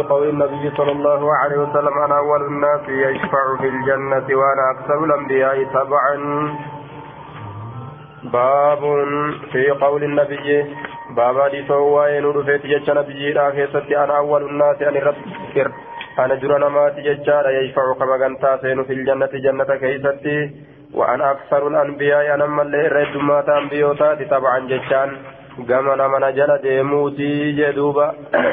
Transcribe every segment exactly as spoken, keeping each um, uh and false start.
قول النبي صلى الله عليه وسلم أنا أول الناس يشفع في الجنة وأنا أكثر الأنبياء تبعا. باب في قول النبي بابا دي سوى ينور في تجج نبي لا كيستي أنا أول الناس أن ربكر أنا جرنا ما تججار يشفع كما كنت سين في الجنة جنة كيستي وأنا أكثر الأنبياء أنا من اللي رد ما تنبيوتات تبعا ججان قمنا من جل ديموتي جدوبا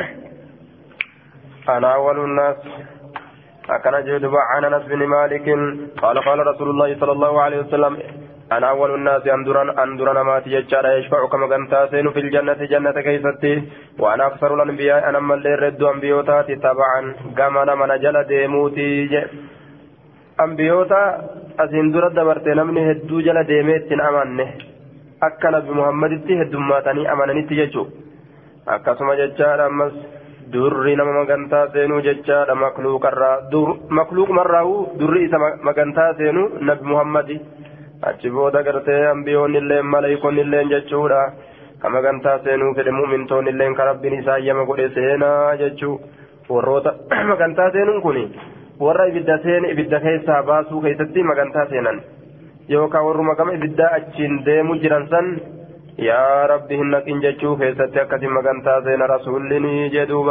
أنا أول الناس أكن جدوب عن أنس بن مالك قال قال رسول الله صلى الله عليه وسلم أنا أول الناس أندرن أندرن ما تججار يشفع كما كنت سين في الجنة جنة كيستي وأنا أكثر الأنبياء أنا من اللي رد أنبيوتات تبعا قمنا من جل ديموتي أنبيوتا أسندر دبرت نمني هدو جل ديميت أمانه أكن بمحمد هدوماتني أمانني تججو أكسم ججار أمس durri nama magantaa seenuu jechaadha makluuqarraa dur makluuq marraa'u durri isa magantaa seenuu nabi muhammadi achi booda gartee ambiyoonni illee maleeykonni illee jechuudha ka magantaa seenuu fedhe mu'mintoonni illee ka rabbiin isaa yama godhe seenaa jechuu warroota magantaa seenuun kuni warra ibidda seen ibidda keessaa baasuu keessatti magantaa seenan yookaan warruma gama ibiddaa achiin deemu jiran san يا ربي إنك إن جتشوف ستأكد مكانتا زين رسولني جدوبا.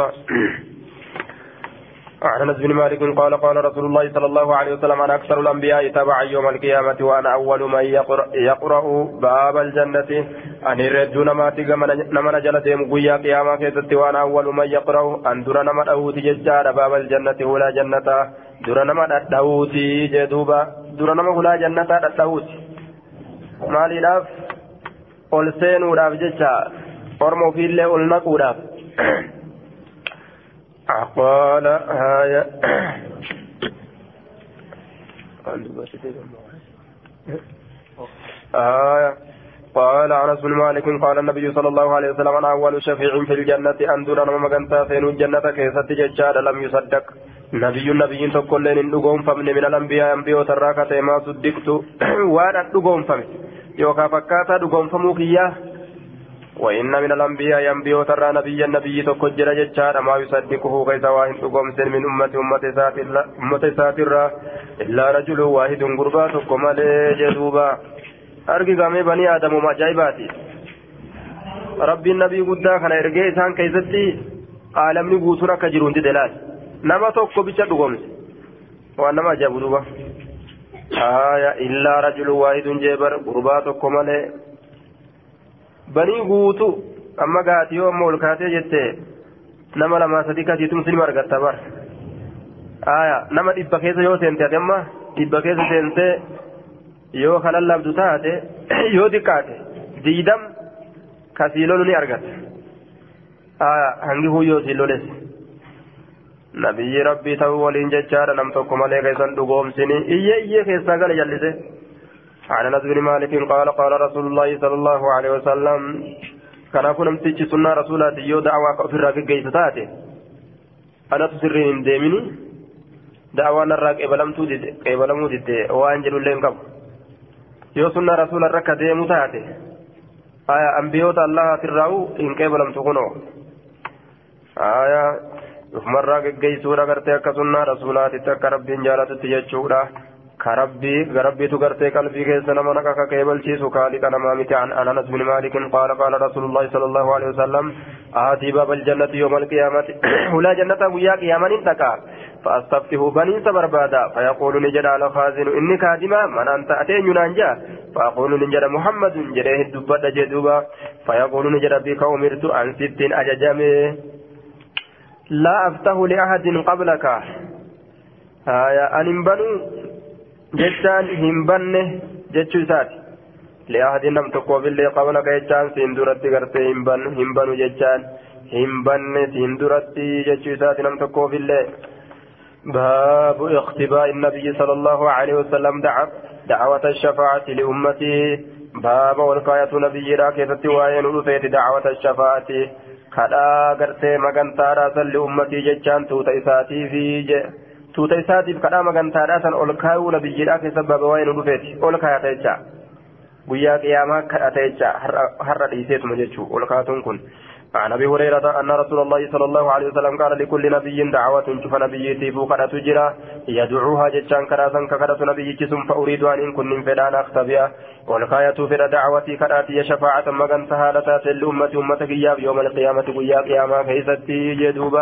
عن أنس بن مالك قال قال رسول الله صلى الله عليه وسلم أنا أكثر الأنبياء تبعا يوم القيامة وأنا أول من يقرأ, يقرأ باب الجنة أن يردون ما تيجا نمن جلته مقويا قيامة كيست وأنا أول من يقرأ أن در نمن أوتي ججار باب الجنة ولا جنة در نمن أوتي جدوبا در نمن ولا جنة أوتي مالي لاف ol seenuudhaaf jecha orma ofiillee ol naquudhaaf qaala haya haya قال أنس بن مالك قال النبي صلى الله عليه وسلم أنا أول شفيع في الجنة أندر أنا مكانتا سينو الجنة كيست ججار لم يصدق نبي النبي تقول لن نقوم فمن من الأنبياء أنبياء تراكة ما صدقت وأنا نقوم فمن يوكا فكاتا دغون فموكيا وإن من الأنبياء ينبيو ترى نبيا نبي تكجر ججار ما يصدقه كيس واحد دغون سن من أمة أمة ساتر أمة ساتر إلا رجل واحد غربا تكما لجدوبا أرجع غامي بني آدم وما جايباتي ربي النبي قدا كان يرجع إنسان كيستي عالم نبوسنا كجرون دلال نما توكو بيشا دغون وأنما جابوا آية إلا رجل واحد جبر غرباتكم عليه بني غوتو أما قاتيو أما ولكاتي جتة نما لما صديقاتي تمسلم أرغت بر آية نما إبكيس يو سنتي أدما إبكيس سنتي يو خلال لابدو تاتي يو دكاتي ديدم كسيلوني أرغت آية هنگي هو يو سيلوليس نبي ربي تولين ججار نم تقوم عليه كيسان دقوم سني إيه إيه كيسا قال جلسه عن أنس بن مالك قال قال رسول الله صلى الله عليه وسلم كان أكون امتج سنة رسولات يو دعوة كفر راك قيستاته أنا تسرين ديمني دعوة نراك إبلمتو دي إبلمو دي وانجل اللين قبل يو سنة رسول الركة ديمو تاته آية أنبيوت الله تراو إن كيبلمتو كنو آية مرة جيسورا كرتي كسنة رسولات تكربين جالت تيجورا كربي كربي تكرتي قلبي كيسنا منك كيبل شيء سكالي كان مامتي عن أنس بن مالك قال قال رسول الله صلى الله عليه وسلم آتي باب الجنة يوم القيامة ولا جنة ويا قياما انتكا فأستفتح بني سبربادا فيقول نجد على خازن إني كادما من أنت أتين ينانجا فأقول نجد محمد جريه الدبات جدوبا فيقول نجد بك أمرت عن ست أججامي لا أفتح لأحد قبلك هايا أنبنوا جتان همبنه جتشو سات لأحد نم تقوى بالله قبلك جتان سندرت غرتي همبن همبنوا جتان همبنه سندرت جتشو سات نم تقوى بالله باب اختباء النبي صلى الله عليه وسلم دعا دعوة الشفاعة لأمته باب والقاية نبي راكزة وين ولفيت دعوة الشفاعة kadhaa gartee magantaadhaa san li'ummatii jechaan tuuta isaatii fi tuuta isaatiif kadhaa magantaadhaa san ol kaayuu nabiyyiidhaa keessa baaba waa'ee nu dhufeeti ol kaayata jecha guyyaa qiyaamaa kadhata jecha har'a dhiiseetuma jechuu ol kaatuun kun عن ابي هريره ان رسول الله صلى الله عليه وسلم قال لكل نبي دعوه شوف نبيتي فوق تجرى يدعوها جتان كراسا ككرة نبي جسم فاريد ان كن فدان اختبئ والغايه في دعوتي كراتي شفاعه مغن سهالة الامه امتك يوم القيامه ويا قيامه كيستي جدوبه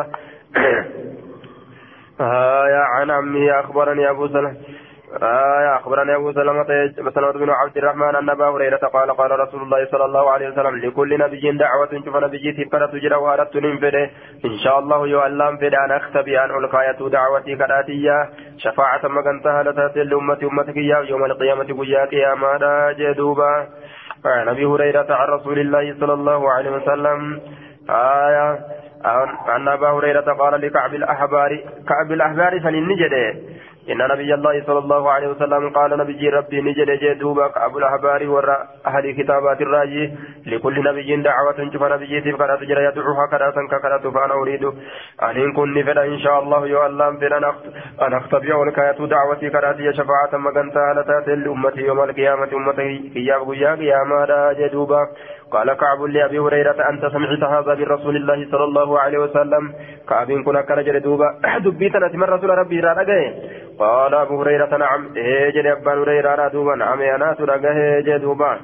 آية عن عمه اخبرني ابو سلمة آه أخبرني أبو سلمة سلمة بن عبد الرحمن أن أبا هريرة قال قال رسول الله صلى الله عليه وسلم لكل نبي دعوة شوف نبي تفكر تجرى وأردت ننفده إن شاء الله يعلم فد أن أختبي أن ألقاية دعوتي كراتية شفاعة مكانتها لتأتي لأمة أمتك يوم القيامة ويا قياما جدوبا عن أبي هريرة عن رسول الله صلى الله عليه وسلم آية أن أبا هريرة قال لكعب الأحبار كعب الأحبار فلنجده إن نبي الله صلى الله عليه وسلم قال نبي ربي نجد جدوبا كعب الأحبار وراء أهل كتابات الراجي لكل نبي دعوة شوف نبي تفكر تجرى يدعوها كراسا ككرة فأنا أريد أن كن فلا إن شاء الله يعلم فلا أن أختبئ لكاية دعوتي كراتي شفاعة مغنتا لتاتي لأمتي يوم القيامة أمتي كياب قيا قياما جدوبا قال كعب لأبي هريرة أنت سمعت هذا من رسول الله صلى الله عليه وسلم كعب كنا كرجل دوبا دبيتنا من رسول ربي رأى قال أبو هريرة نعم إيجل أبا هريرة دوبا نعم أنا ترقى جدوبا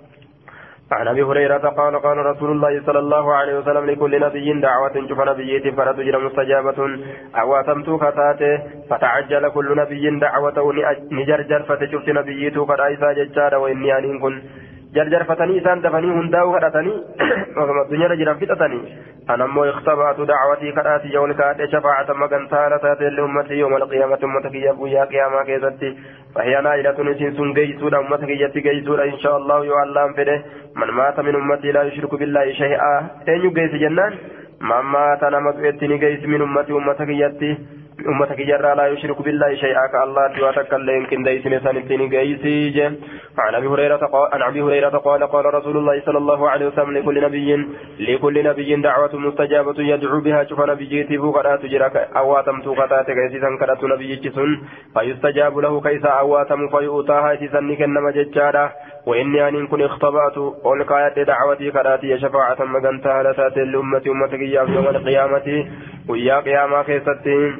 عن أبي هريرة قال قال رسول الله صلى الله عليه وسلم لكل نبي دعوة شوف نبيتي فرتجر مستجابة أواتمت كتاته فتعجل كل نبي دعوته نجرجر فتشفت نبيته قد أيسا ججار وإني أن كن جرجر فتني إسان دفني هنداو كرتني وكما الدنيا رجل فتتني أنا مو اختبأت دعوتي كراتي يوم كات شفاعة مغنتا لتاتي لأمتي يوم القيامة أمتك يا قيامة كيزتي فهي نائلة نسين جيسودا أمتك يتي جيسودا إن شاء الله يعلم فده من مات من أمتي لا يشرك بالله شيئا أين يجيس جنان من مات نمت يتني جيس من أمتي أمتك يتي أمتك جرى لا يشرك بالله شيئا كالله تواتك اللي يمكن ديس نسان التين جيسي عن أبي هريرة قال عن أبي هريرة قال قال رسول الله صلى الله عليه وسلم لكل نبي لكل نبي دعوة مستجابة يدعو بها شوف نبي تبو قد تجرك أواتم توقتات كيسا كرت نبي جسن فيستجاب له كيسا أواتم فيؤتاها تسنك النما ججارة وإني أن كن اختبأت أولقاية دعوتي كراتي شفاعة مغنتها لتاتي الأمة أمتك يوم القيامة ويا قيامة كيستين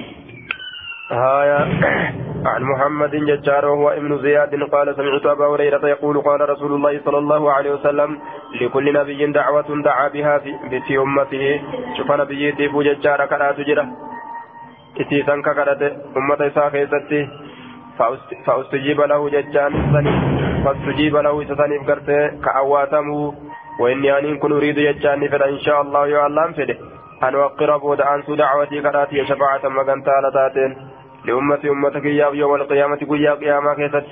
هايا عن محمد ججار وهو ابن زياد قال سمعت أبا هريرة يقول قال رسول الله صلى الله عليه وسلم لكل نبي دعوة دعا بها في, في أمته شوف نبي تيفو ججار كلا تجرى إتيسان ككرت أمة إساء ستي فأستجيب له ججان فاستجيب له ستني فكرت كأواتمه وإني أن كن أريد ججاني فإن شاء الله يعلم فده أن أقر بود أنسو دعوتي كراتي شفاعة مغنتا لتاتين لأمتي أمتك يوم القيامة قيا قياما كيست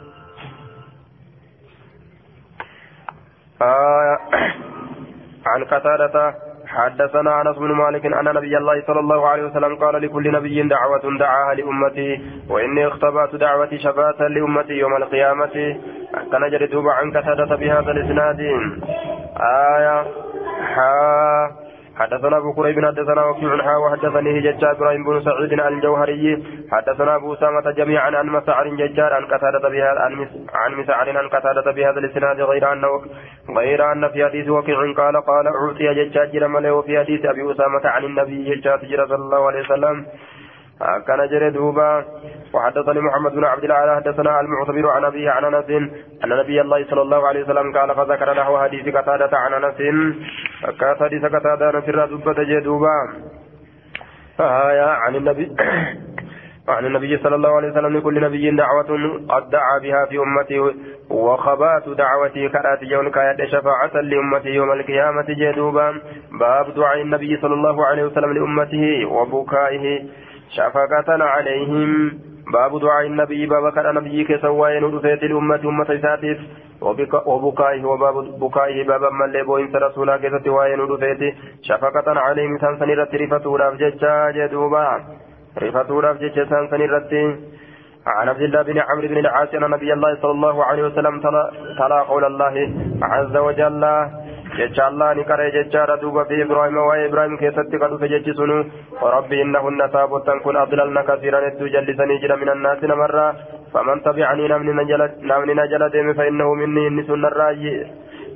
آه عن قتادة حدثنا أنس بن مالك أن نبي الله صلى الله عليه وسلم قال لكل نبي دعوة دعاها لأمتي وإني اختبأت دعوتي شفاعة لأمتي يوم القيامة كان جردوب عن قتادة بهذا الإسناد آية حا حدثنا أبو قريب حدثنا وكيع حا وحدثني ججار إبراهيم بن سعيد الجوهري حدثنا أبو أسامة جميعا عن مسعر ججار عن قتادة بهذا عن مسعر عن قتادة بهذا الإسناد غير أنه غير أن في حديث وكيع قال قال أعطي ججار مله وفي حديث أبي أسامة عن النبي ججار صلى الله عليه وسلم كان جري دوبا وحدثني محمد بن عبد الله حدثنا المعتبر عن أبيه عن أنس أن نبي الله صلى الله عليه وسلم قال فذكر له حديث قتادة عن أنس حديث قتادة نسر دبة جدوبا فهايا عن النبي عن النبي صلى الله عليه وسلم لكل نبي دعوة قد دعا بها في أمتي وخبات دعوتي كرات يوم كاية شفاعة لأمتي يوم القيامة جدوبا باب دعاء النبي صلى الله عليه وسلم لأمته وبكائه شفقة عليهم باب دعاء النبي باب كان نبيك سواين ودفيت الأمة أمة ساتف وبكائه وباب بكائه باب من لبوين رسولا كيست واين ودفيت شفقة عليهم سنسن رت رفتو رفججا جدوبا رفتو رفججا سنسن رت عن عبد الله بن عمرو بن العاص أن نبي الله صلى الله عليه وسلم تلا قول الله عز وجل ججا الله نكره ججا ردوب في إبراهيم وإبراهيم كيست قد فجج سنو وربي إنهن ثابتا كن أضللن كثيرا ندو جلسني جل من الناس نمرا فمن تبعني نمن نجل نمن نجل ديم فإنه مني إن سن الراجي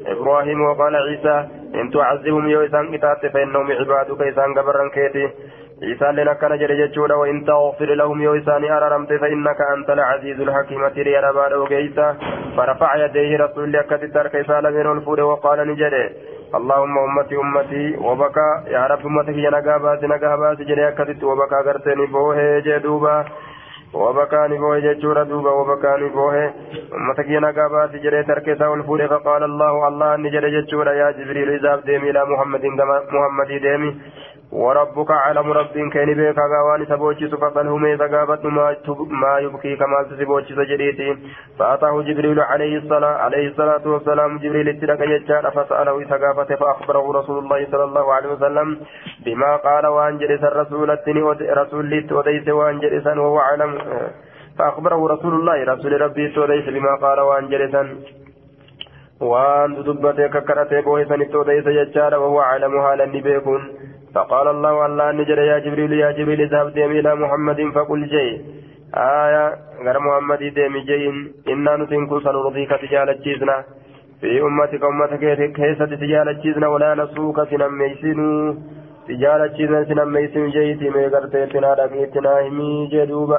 إبراهيم وقال عيسى إن تعذبهم يوسان كتات فإنهم عبادك إسان قبرا كيتي عيسى لنا كان جرجتشودا وإن تغفر لهم يوسان أررمت فإنك أنت العزيز الحكيم تري رباد وقيسا فرفع يديه رسول الله كتتر كيسا لمن الفور وقال نجري اللهم أمتي أمتي وبكى يا رب أمتك ينقابات نقابات جري كتت وبكى قرتني بوه جدوبا وبكاني بوه جدورا دوبا وبكاني بوه أمتك ينقابات جري تركيسا والفور فقال الله الله أني جري جدورا يا جبريل إذاب ديمي إلى محمد محمد ديمي وربك علم رب كان بك غواني سبوچي فقال ميزا غابت ما ما يبكي كما سبوچي سجديتي فأتاه جبريل عليه الصلاة عليه الصلاة والسلام جبريل اتلك يجار فسأله سقافة فأخبره رسول الله صلى الله عليه وسلم بما قال وأن جلس الرسول التني رسول لي وديس وأن جلس وهو علم فأخبره رسول الله رسول ربي وديس بما قال وأن جلسا وأن دبتك كرتك ويسن وديس يجار وهو علم حالا بيكون فقال الله الله نجر يا جبريل يا جبريل اذهب ديم إلى محمد فقل جي آية غير محمد ديم جين إنا نتنكو سنرضيك تجالة جيزنا في أمتك أمتك كيسة تجالة جيزنا ولا نسوك سنميسنو تجالة جيزنا سنميسن جيتي ميقرتنا لقيتنا همي جدوبا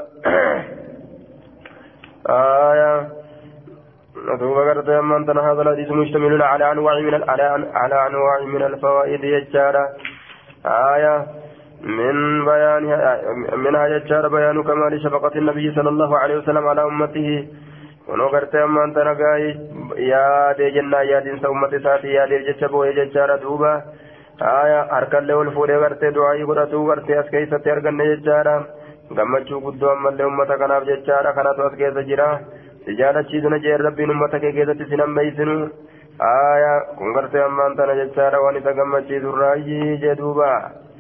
آية نتوب قرت من هذا الحديث مشتمل على أنواع من على أنواع من الفوائد يجارة آية من بيان منها يجار بيان كمال شفقة النبي صلى الله عليه وسلم على أمته ونقرت من تنقاي يا دي جنة يا دين سومة ساتي يا دي جتشبو يجار دوبا آية أركال له الفوري قرت دعائي قرتو قرت أسكيسة ترقن يجارة قمتشو قدو أما اللي أمتا كناف يجارة كانت أسكيسة جرا تجارة چيزنا جير ربي نمتا كيسة سنم ميسنو آية كنغرت أمان تنا جتشارا وانتا قمتشي دراجي جدوبا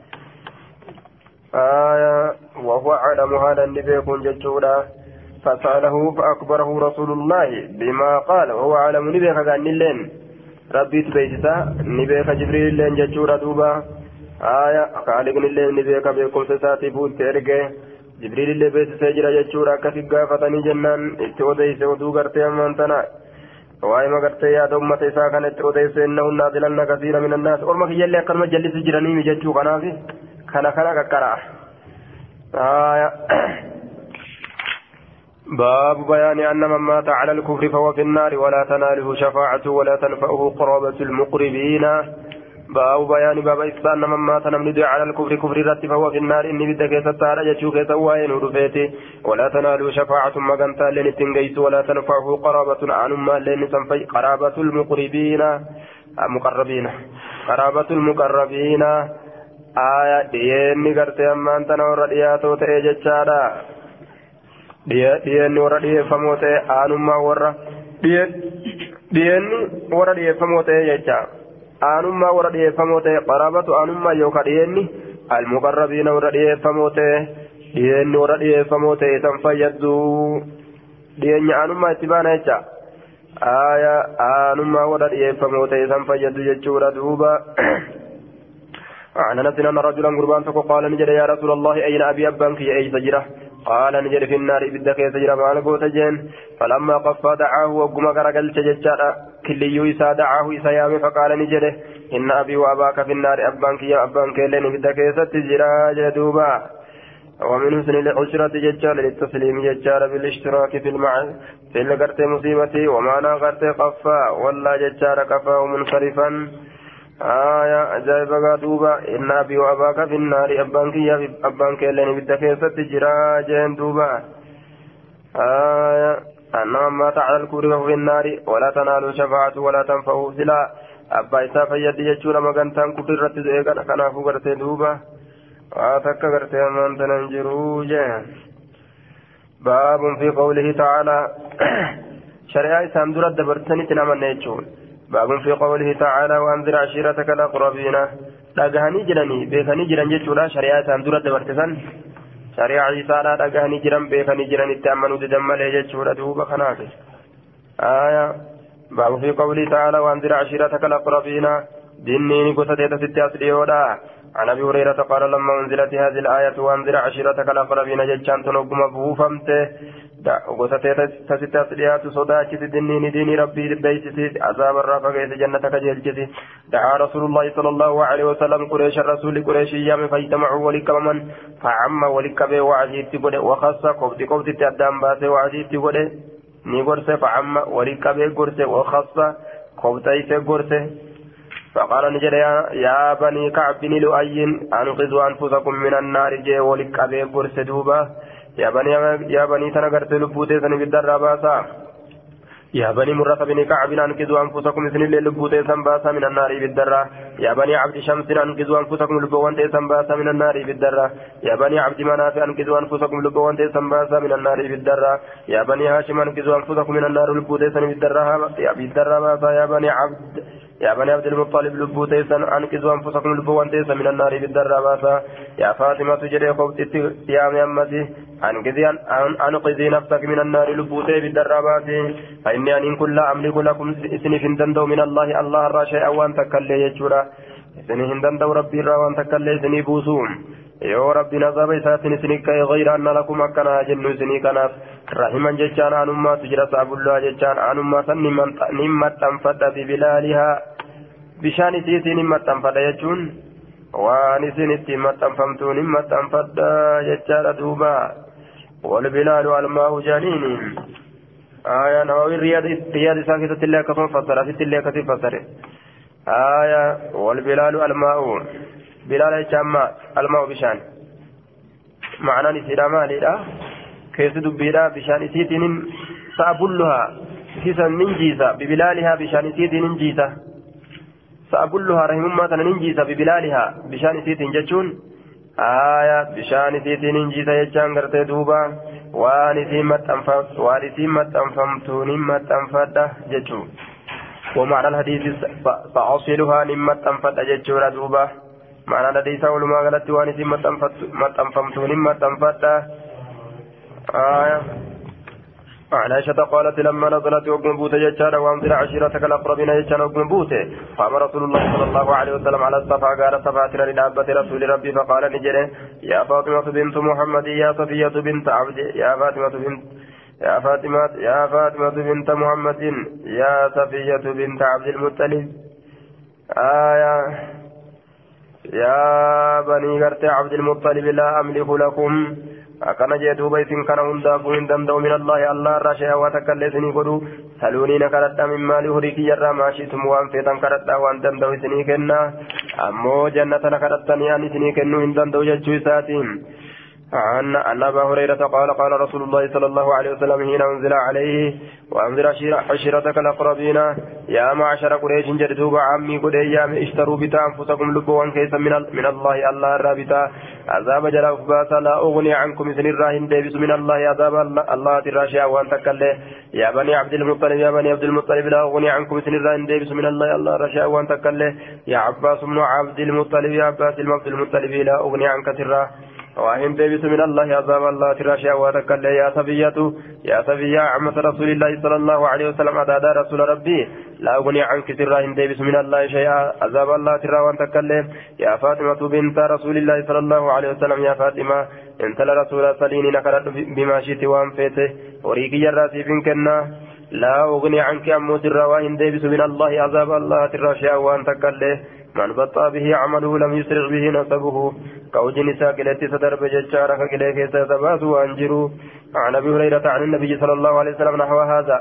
آية وهو علم هذا النبي كن جتشورا فسأله فأكبره رسول الله بما قال وهو علم نبي كان لين ربي تبيتتا نبي جبريل لين جتشورا دوبا آية قال لين نبي كبيركم سساتي بوت ترقى جبريل اللي بيت سجرا جتشورا كفقا فتني جنان اتودي سودو غرت أمان تنا وأي ما قرت يا دوم متى ساكنت وديس إنه نادلنا كثير من الناس أول ما كي يلي أكل مجلس جراني مجتشو كنافي كنا كنا ككرا آية باب بيان أن من مات على الكفر فهو في النار ولا تناله شفاعة ولا تنفعه قرابة المقربين باب بيان باب إحسان من مات نمد على الكفر كفر رت فهو في النار إني بدك ستار يشوك سواين ورفيتي ولا تنالوا شفاعة مغنتا لن تنجيس ولا تنفعه قرابة عن ما لن تنفي قرابة المقربين مقربين قرابة المقربين آية ديني قرت أما أنت نور رياتو تيجتشارا ديني ور ريا فموتي عن ما ور ديني ور ريا فموتي يجتشارا aanummaa warra dhiyeeffamoo ta'e qaraabatu aanummaa yookaan dhiyeenni almuqarrabiina warra dhiyeeffamoo ta'e dhiyeenni warra dhiyeeffamoo ta'e san fayyaddu dhiyeenya aanummaa itti baana jecha aaya aanummaa warra dhiyeeffamoo ta'e san fayyaddu jechuudha duuba عن أنس أن رجلا قربان قال نجد يا رسول الله أين أبي أبانك يا أي سجرة قال نجد في النار بدك يا سجرة مع القوتجين فلما قفى دعاه وقم قرقل تججار كلي يسا دعاه يسيام فقال نجد إن أبي وأباك في النار أبانك يا أبانك لن بدك يا ستجرة جدوبا ومن حسن العشرة ججار للتسليم ججار بالاشتراك في المع في القرت مصيبتي ومعنى قرت قفى ولا ججار كفاه منصرفا آية أجائب دوبا إن أبي وأباك في النار أبانك يا أبانك لن بدك ستجرا جين دوبا آية أنما مات على الكفر في النار ولا تنال شفاعة ولا تنفع سلا أبا إسا فيد يجور مغانتان كفر رتزئ كنا فقرت دوبا واتك قرت من تننجرو جين باب في قوله تعالى شريعة سامدورة دبرتني تنامن نيجون باب في قوله تعالى وانذر عشيرتك الاقربين دغاني جراني بيكاني جران جچولا شريعه اندور دبرتسن شريعه عيسى دغاني جران بيكاني جران تامنو دمل جچولا دوبا خناك آية باب في قوله تعالى وانذر عشيرتك الاقربين دينني غوتته ستياس ديودا عن أبي هريرة قال لما أنزلت هذه الآية وأنذر عشيرتك الأقربين جتشان تنقم بوفمته وستتت ليات صداكت الدنين دين ربي بيتي عذاب الرافق جنتك جلجتي دعا رسول الله صلى الله عليه وسلم قريش الرسول قريش يام فاجتمعوا ولكمن فعم ولكبه وعزيت بده وخص قبض قبض تدام باسه وعزيت بده ني غرسه فعم ولكبه غرسه وخص قبضيت غرسه فقال نجد يا بني كعب بن لؤي انقذوا انفسكم من النار جي ولكبه غرسه دوبا يا بني يا بني تنغرت لبوتي سن بالدرباسا يا بني مرة بن كعب انقذوا انفسكم سن لبوتي سنباسا من النار بالدرة يا بني عبد شمس انقذوا انفسكم لبوانتي سنباسا من النار بالدرة يا بني عبد مناف انقذوا انفسكم لبوانتي سنباسا من النار بالدرة يا بني هاشم انقذوا انفسكم من النار لبوتي سن بالدرة يا بالدرة يا بني عبد يا بني عبد المطلب لبوتي سن انقذوا انفسكم لبوانتي من النار بالدرة يا فاطمة تجري خوت يا محمد انقذي انقذي نفسك من النار لبوتي بالدرة فإني أن كل أملك لكم سني هندندو من الله الله الراشي أوان تكالي يجورا سني هندندو ربي راوان تكالي سني بوسوم يو ربي نظام إساتني سني كي غير أن لكم أكنا جنو سني كناف رحما ججان عن أمة تجرى صعب الله ججان عن أمة نمت تنفد ببلالها بشان سيسي نمت تنفد يجون وانسين اتمت تنفمتو نمت تنفد ججان دوبا والبلال الماء جانين آية نووي رياض رياض ساكتة الله كفن فسر في الله كفن فسر آية والبلال الماء بلال الشماء الماء بشان معنى نسيرا مالي كيس دبيرا بشان سيتين سأبلها سيسا ننجيسا ببلالها بشان سيتين ننجيسا سأبلها رحمه ما تننجيسا ببلالها بشان سيتين جتشون آية بشان سيتين ننجيسا يجان غرتي دوبا waan isin maxxanfamtuun hin maxxanfadha jechuun ومعنى الحديث فأصلها نمت أنفت أججورا دوبا معنى الحديث ولما قالت وانسي مت نمت أنفت آية عن عائشة قالت لما نزلت وقم بوته ججارا وانزل عشيرتك الأقربين ججارا وقم بوته قام رسول الله صلى الله عليه وسلم على الصفا قال صفاتنا لنعبة رسول ربي فقال نجري يا فاطمة بنت محمد يا صفية بنت عبد يا فاطمة بنت يا فاطمة يا فاطمة بنت محمد يا صفية بنت عبد المطلب آية يا بني غرت عبد المطلب لا أملك لكم أكن جدوا بيتين كان هندافو هندمدو من الله الله راشا وتكلسني قدو سلوني نكرت من مال هريك يرى ما شئتم وان فيتن كرت وان دمدو سني كنا أمو جنة نكرتني أن سني كنو هندمدو ججو ساتين عن أن أبا هريرة قال قال رسول الله صلى الله عليه وسلم حين أنزل عليه وأنزل عشيرتك الأقربين يا معشر قريش جدوا بعمي قدي اشتروا بتا أنفسكم لبوا كيسا من, من الله الله الرابطة عذاب جلاف باسا لا أغني عنكم سن الراهن ديبس من الله عذاب الله تراشا وأن تكله يا بني عبد المطلب يا بني عبد المطلب لا أغني عنكم سن الراهن ديبس من الله الله راشا وأن تكله يا عباس بن عبد المطلب يا عباس عبد المطلب لا أغني عنك سرا وإن ديبس من الله عذاب الله تراشا وتكله يا صبية يا صبية عمة رسول الله صلى الله عليه وسلم أدادا رسول ربي لا أغني عنك سرا إن ديبس من الله شيئا عذاب الله ترى وأن تكله يا فاطمة بنت رسول الله صلى الله عليه وسلم يا فاطمة انت لرسول سليني نكرت بما شئت وان فيته وريكي جراسي فينكنا لا أغني عنك أمو سرا وإن ديبس من الله عذاب الله ترى شيئا وأن تكله من بطأ به عمله لم يسرع به نسبه كوج نساء كلتي ستر بججارك كليك ستباس وانجروا عن أبي هريرة عن النبي صلى الله عليه وسلم نحو هذا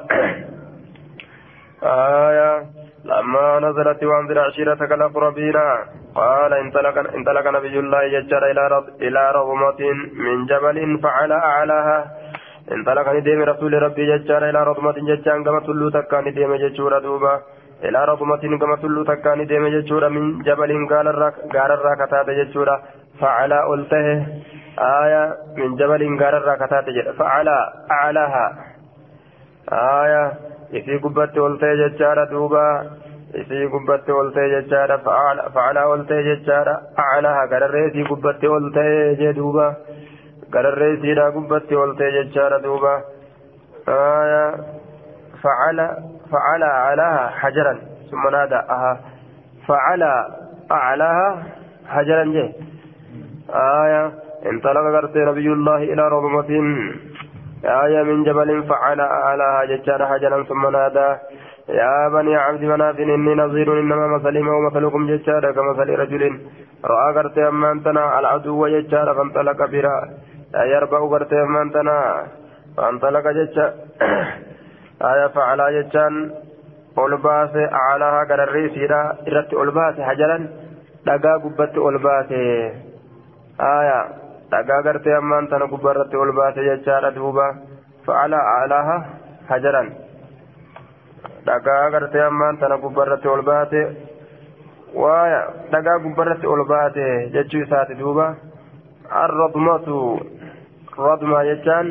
آية لما نزلت وانذر عشيرتك الأقربين قال انطلق انطلق نبي الله ججار إلى إلى رضمة من جبل فعلى أعلاها انطلق نديم رسول ربي ججار إلى رضمة ججان كما تلو تكا نديم ججور دوبا إلى رضمة كما تلو تكا نديم ججور من جبل قال الراكتات ججور فعلى ألته آية من جبل قال الراكتات ججور فعلى أعلاها آية إذا قبت ألته ججار دوبا إذا قبت ألته ججار فعلى ألته ججار أعلاها قال الرئيسي قبت ألته جدوبا قال الرئيسي لا قبت ألته ججار دوبا آية فعلى فعلى أعلاها حجرا ثم نادى أها فعلى أعلاها حجرا جه آية انطلق قرت نبي الله إلى رضمة آية من جبل فعل أعلاها ججار حجرا ثم نادى يا بني عبد مناف إني نظير إنما مثلي ومثلكم ججار كمثل رجل رأى قرت أمانتنا العدو ججار فانطلق برا يربأ قرت أمانتنا فانطلق ججار آية فعل ججان أولباس أعلاها قرر سيرا إرت أولباس حجرا لقى قبت أولباس آية لقى قرت أمانتنا قبرت أولباس ججار دوبا فعل أعلاها حجرا dhagaa gartee ammaan tana gubbarratti ol baate waaya dhagaa gubbarratti ol baate jechuu isaati duuba arradmatu radma jechaan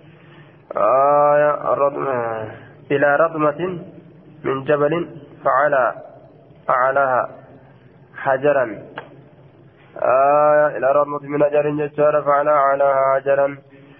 ilaa radmatin min jabalin facala aclaha hajaran ilaa radmatin min hajarin jechaadha facala aclaha hajaran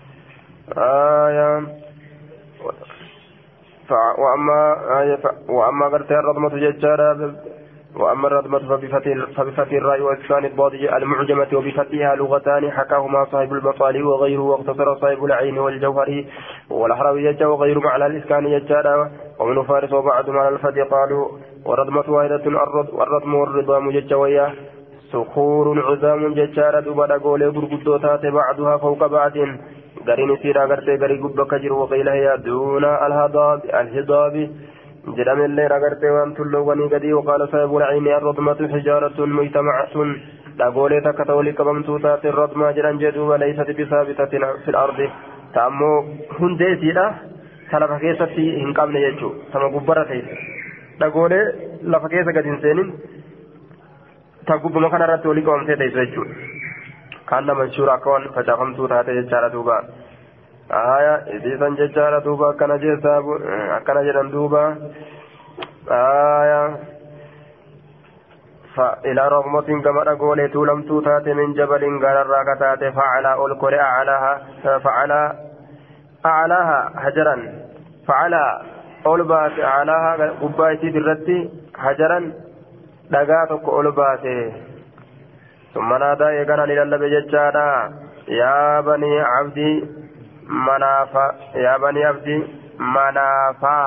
وأما وأما قرت الرضمة ججارة وأما الرضمة فبفتح الراء وإسكان الضاد المعجمة وبفتحها لغتان حكاهما صاحب البطالي وغيره واختصر صاحب العين والجوهري والأحراوي ججا وغيره على الإسكان ججارة ومن فارس وبعضهم على الفتح قالوا والرضمة واحدة والرضم والرضام ججا وياه صخور عظام ججارة دوبا قولي برقدوتات بعضها فوق بعض قرين سيرا قرتي قري قبا كجر وقيل هي دون الهضاب الهضاب جرم الليل قرتي وانتلو وني قدي وقال صاحب العين الرضمة حجارة مجتمعة تقولي تكتولي كبمتوتات الرضمة جران جدو وليست بثابتة في الأرض تأمو هندي سيرا سلفا كيسة في هنقام نيجو سما قبرة سيرا تقولي لفا كيسة قد انسانين تقب مكان رتولي كوامسي تيسو كان منشورا كون فجافمتو تاتي ججارة دوبا آية إذن ججارة دوبا كان جيساب كان جرم دوبا آية فإلى رغمة كما أقول تولمتو تاتي من جبل غرر تاتي فعلى الكرة أعلاها فعلى أعلاها حجرا فعلى أولبات أعلاها قبايتي بالرد حجرا دقاتك أولباتي ثم نادى يقنا للب ججانا يا بني عبدي منافا يا بني عبدي منافا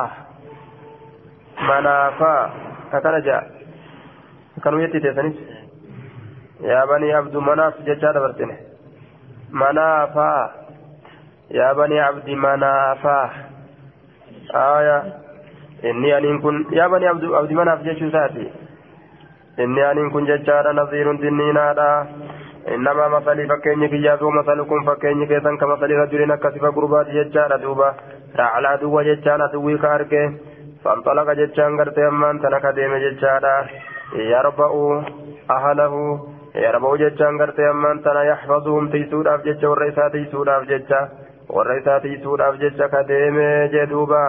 منافا هكذا جاء كانوا يتيتسني يا بني عبد مناف ججانا برتني منافا يا بني عبدي منافا آية إني أن كن يا بني عبد عبد مناف ججوساتي إني أن كن ججارا نظير تنينادا إنما مثلي فكيني كياسو مثلكم فكيني كيسان كمثل رجل كسف قربات ججارا دوبا رعلا دوبا ججارا دوي كاركي فانطلق ججان قرتي أمان تنك ديم ججارا يربأو أهله يربأو ججان قرتي أمان تنا يحفظهم تيسود أفجج والرئيسا تيسود أفجج والرئيسا تيسود أفجج كديم جدوبا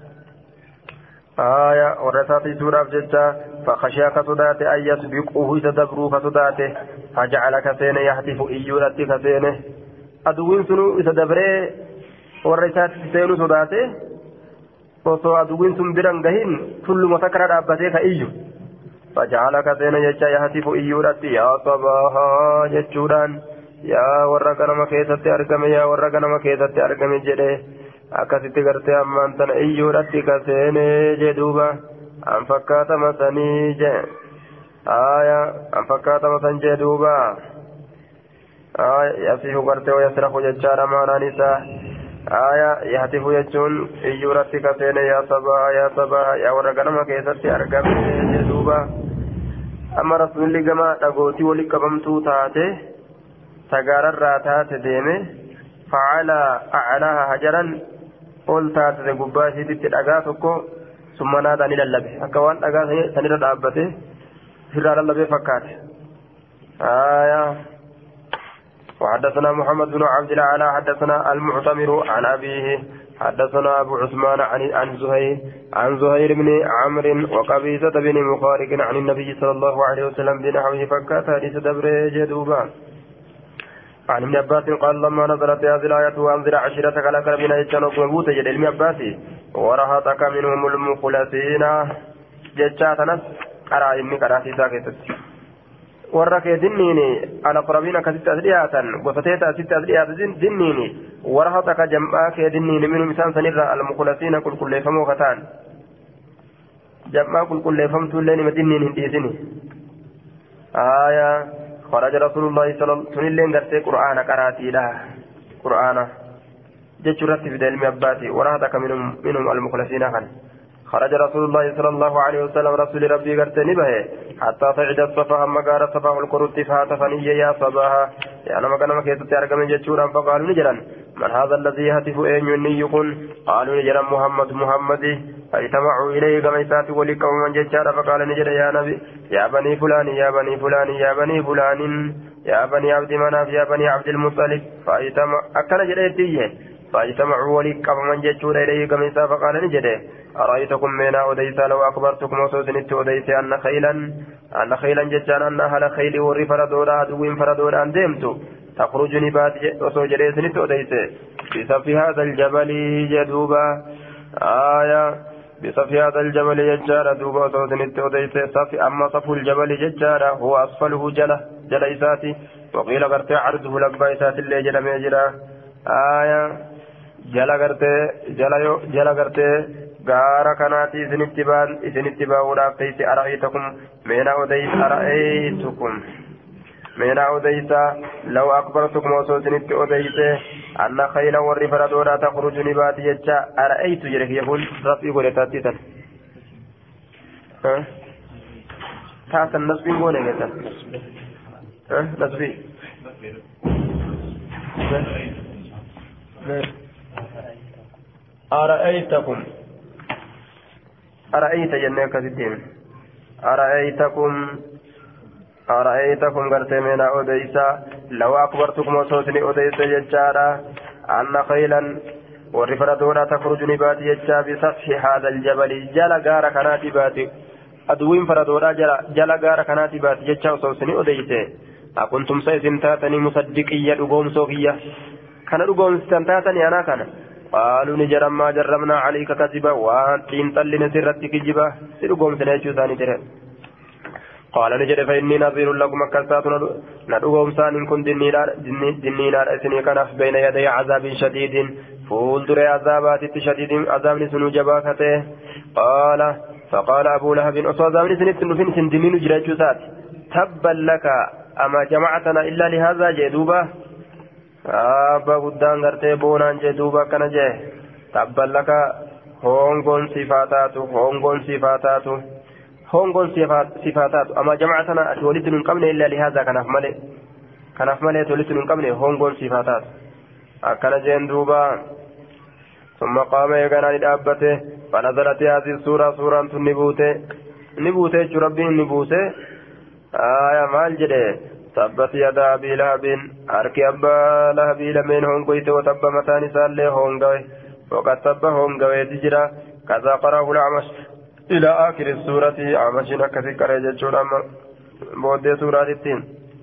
آية ورثاتي سورة جدا فخشى كسدات أن يسبقوه يتدبروا كسداته فجعل كسين يحتف إيولت كسينه أدوين سنو يتدبري ورثات سينو سداته وصو أدوين سن بران غهين كل متكرر أبته كإيو فجعل كسين يجا يحتف إيولت يا صباها جتشوران يا ورقنا مكيسة أرقم يا ورقنا مكيسة أرقم جده akkasitti gartee ammaan tana iyyuudhatti kaseenee jedhuuba an fakkaatama sanii je aya an fakkaatama san jedhuuba aya yasifu gartee yasrafu jechaadha maanaan isaa aya yahtifu jechuun iyyuudhatti kaseene yaa sabaa yaa sabaa yaa warra ganama keessatti argame jedhuuba amma rasuulli gama dhagootii wali qabamtuu taate sagaararraa taate deeme facala aclaaha hajaran ol taate gubbaa isiitti dhagaa tokko summa naadaa ni lallabe akka waan dhagaa sanirra dhaabbate firraa lallabee fakkaate آية وحدثنا محمد بن عبد الأعلى حدثنا المعتمر عن أبيه حدثنا أبو عثمان عن عن زهير عن زهير بن عمرو وقبيصة بن مخارق عن النبي صلى الله عليه وسلم بنحوه فكات حديث دبر جدوبا عن ابن عباس قال لما نزلت هذه الآية وأنذر عشيرتك الأقربين يجتنوا كمبوت جد ابن عباس ورهطك منهم المخلصين ججاتنا أرى إني قرأتي ساكتت ورك دنيني على قربين كست أسريات وفتيت ست أسريات دنيني ورهتك جمعك دنيني من مثال سنرى المخلصين كل كل فمو ختان جمع كل كل فمت لين مدنين هنديسني آية خرج رسول الله صلى الله عليه وسلم قرأت قرآن قراتي له قرآن جتشرت في دلم أباتي ورهتك منهم منهم المخلصين خن خرج رسول الله صلى الله عليه وسلم رسول ربي قرتني به حتى صعد الصفا أما قال الصفا القرط فهاتفني يا صباها يعني ما كان مكيت تارك من جتشورا فقالوا نجرا من هذا الذي يهتف أين يكون قالوا نجرا محمد محمد فاجتمعوا إليه كميسات ولقوا من جتشارا فقال نجرا يا نبي يا بني فلان يا بني فلان يا بني فلان يا بني عبد مناف يا بني عبد المطلب فاجتمع أكل جريتيه فاجتمعوا ولقوا من جتشورا إليه كميسا فقال نجرا أرأيتكم من أوديسا لو أخبرتكم وصوتنت أوديسا أن خيلا أن خيلا جتان أن أهل خيل وري فردورا عدوين فردورا ديمتو تخرجني بعد وصوجريسنت أوديسا بصف هذا الجبل جدوبا آية بصف هذا الجبل ججارا دوبا وصوتنت أوديسا صف أما صف الجبل ججارا هو أسفله جلة جليساتي وقيل قرت عرضه لقبايسات اللي جل ميجرا آية جل قرت جل جل قرت غارا كانت إذن اتباع ورافيس أرأيتكم من أوديس أرأيتكم من أوديس لو أكبرتكم وصوتنت أوديس أن خيلا والرفر دورا تخرج نبات يجا أرأيت جريك يقول رفي قولتاتيتا ها تاسا نصبي قولي قتا ها نصبي أرأيتكم أرأيت جنة كثيرين أرأيتكم أرأيتكم قرت من أوديسا لو أكبرتكم وصوتني أوديسا يجارا أن خيلا والرفر دولا تخرج نبات يجا بسفح هذا الجبل جل غار كنات باتي أدوين فردولا جل غار كنات باتي يجا وصوتني أوديسا أكنتم سيزن تاتني مصدقية لقوم صوفية كان لقوم ستنتاتني أنا كان قالوا نجرا ما جرمنا عليك كذبا وانتين تلنا سرتك جبا سرقوم سنيجو ثاني ترى قال نجر فإني نظير لكم كسات ندعوهم سان كن دنينا اسني كنف بين يدي عذاب شديد فول در عذابات شديد عذاب سنو جباكته قال فقال أبو لهب أصاب سنت نفن سندمين جريجو ذات تبا لك أما جمعتنا إلا لهذا جدوبا أبا قدان غرتي بونان جدوبا كان جه تبا لك هونغون صفاتاتو هونغون صفاتاتو هونغون صفاتاتو أما جمعتنا أتولد من قبل إلا لهذا كان أفمله كان أفمله تولد من قبل هونغون صفاتات أكن جين دوبا ثم قام يغنى لأبته فنزلت هذه السورة سورة نبوته نبوته ربي نبوته آية مال جده تبت يدا أبي لهب أركي أبا لهب لمن هونغويت وتب متاني سالي هونغوي وقد تب هونغوي تجرى كذا قرأه العمش إلى آخر السورة عمشنا كذكر يجتشون أما بودي سورة التين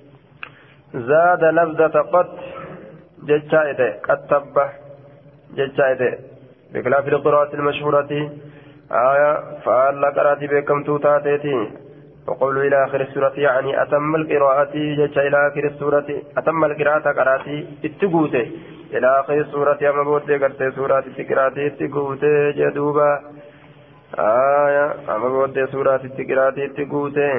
زاد لفظة قد جتشايته قد تب جتشايته بخلاف القراءة المشهورة آية فألا قرأت بكم توتاتيتي وقولوا إلى آخر السورة يعني أتم القراءة جتش إلى آخر السورة أتم القراءة قرأتي اتقوتي إلى آخر السورة أما بودي قرأت سورة اتقراتي اتقوتي جدوبا آية أما بودي سورة اتقراتي اتقوتي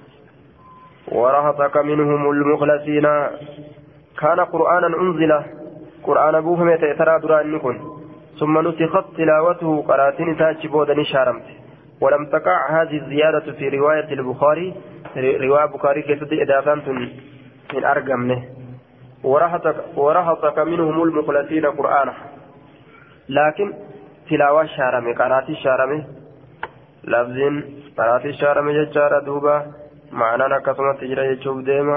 ورهطك منهم المخلصين كان قرآنا أنزل قرآن أبوهم يتأثر دران نكون ثم نسخت تلاوته قراتين تاجبودا نشارمت ولم تقع هذه الزيادة في رواية البخاري رواية البخاري كيف إضافة من أرقمه ورهطك, ورهطك منهم المخلصين قرآنا لكن تلاوة شارمه قراتي شارمه لفظين قراتي شارمه ججارة دوبا معنى نكسمة تجرى يجوب ديما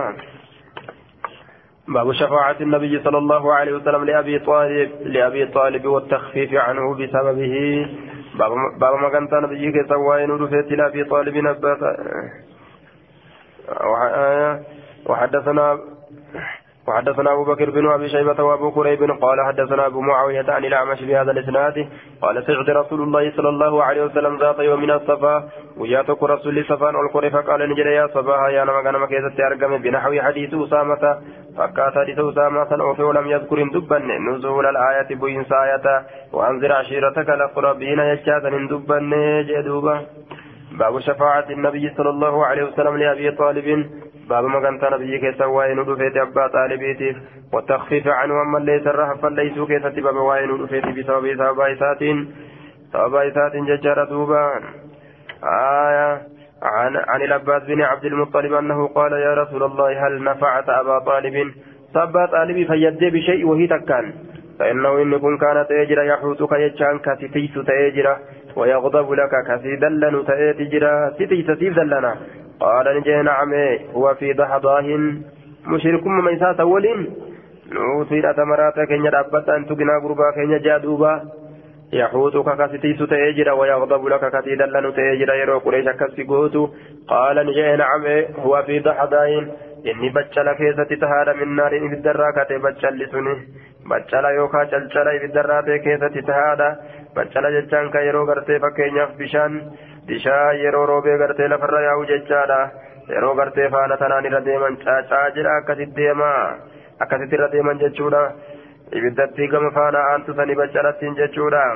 باب شفاعة النبي صلى الله عليه وسلم لأبي طالب لأبي طالب والتخفيف عنه بسببه باب ما كانت نبيك سواء ندفت لأبي طالب نبات وحدثنا وحدثنا أبو بكر بن أبي شيبة وأبو كريب قال حدثنا أبو معاوية عن الأعمش بهذا الإسناد قال سعد رسول الله صلى الله عليه وسلم ذات يوم من الصفا وياتك رسول صفان والقرى فقال نجد يا صباها يا نما كان مكيزة أرقم بنحو حديث أسامة فكات حديث أسامة أوفي ولم يذكر دبا نزول الآية بين ساية وأنذر عشيرتك الأقربين يجاتا دبا جدوبا باب شفاعة النبي صلى الله عليه وسلم لأبي طالب باب ما كانت نبي كيسا وين ودفيت أبا طالبيتي والتخفيف عنه أما ليس الرهب فليسوا كيسا باب وين ودفيت بسبب سبايسات سبايسات ججارة دوبان آية عن عن العباس بن عبد المطلب أنه قال يا رسول الله هل نفعت أبا طالب صبا طالبي فيدي بشيء وهي تكان فإنه إن كن كانت تأجر يحوتك يجان كتيس تأجر ويغضب لك كسيدلن تأجر ستيس سيدلنا قال نجي نعم هو في ضحضاه مشرك ميسات أولين نوصي أتمراتك إن يربط أن تقنا قرباك إن جادوبا يحوتك كستيس تأجر ويغضب لك كسيدلن تأجر يرو قريش كسيقوت قال نجي نعم هو في ضحضاه إني بچلا كيسة تهار من نار في الدراكة بچل لسنه بچلا يوكا چلچلا في الدراكة كيسة تهار بچلا جچان كيرو غرتي فكينياف بشان بشا يرو روبي غرتي لفر ياو جچالا يرو غرتي فانا تناني رديمن چاچاجر اكسي ديما اكسي رديمن جچودا إبدتي كم فانا أنت سني بچلتين جچودا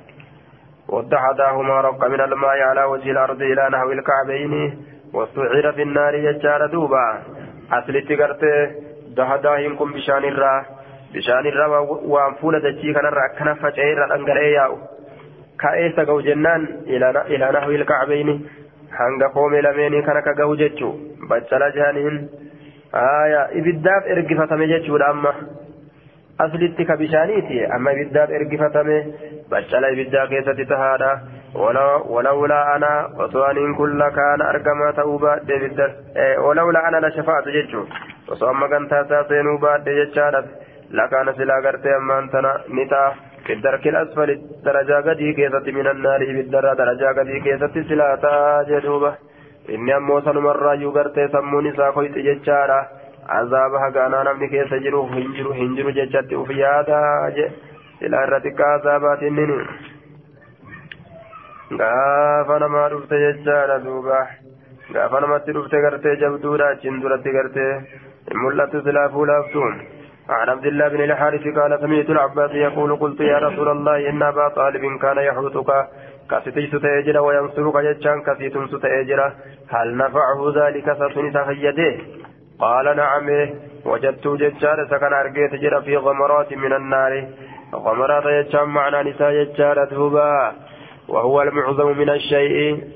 وضحداهما رق من الماء على وجه الأرض إلى نحو الكعبين وسعر في النار جچار دوبا أصلتي غرتي دهداهم كم بشان الرا بشان الرا وانفول دجي كان الرا كان فجير الأنقري ياو كأيسا قو جنان إلى إلى نحو الكعبين hanga qoome lameenii kana ka gahu jechuu baccala jaaniin aya ibiddaaf ergifatame jechuudha amma aslitti ka bishaaniiti amma ibiddaaf ergifatame baccala ibiddaa keessatti tahaadha walawlaa ana osoo aniin kun lakaana argamaa ta'uu baadhe ibidda walawlaa ana la shafaatu jechuu osoo amma gantaasaa seenuu baadhe jechaadha lakaana silaa gartee ammaan tana ni ta'a في الدرك الأسفل درجة قدي كيست من النار بالدرة درجة قدي كيست سلاتا جدوبة إني أموسى مرة يقرت سموني ساقويت ججارة عذابها قانا نمني كيس جرو هنجرو هنجرو ججت وفيادا سلا رتك عذابات النين غافنا ما رفت ججارة دوبة غافنا ما ترفت قرت جبدورة جندورة قرت ملت سلافو لافتون عن عبد الله بن الحارث قال سمعت العباس يقول قلت يا رسول الله إن أبا طالب كان يحوطك كستيس تأجر وينصرك جتشان كسيتم ستأجر هل نفعه ذلك سسنس فيده قال نعم وجدت جتشان سكن أرقيت جر في غمرات من النار غمرات جتشان معنى نساء جتشان ذهبا وهو المعظم من الشيء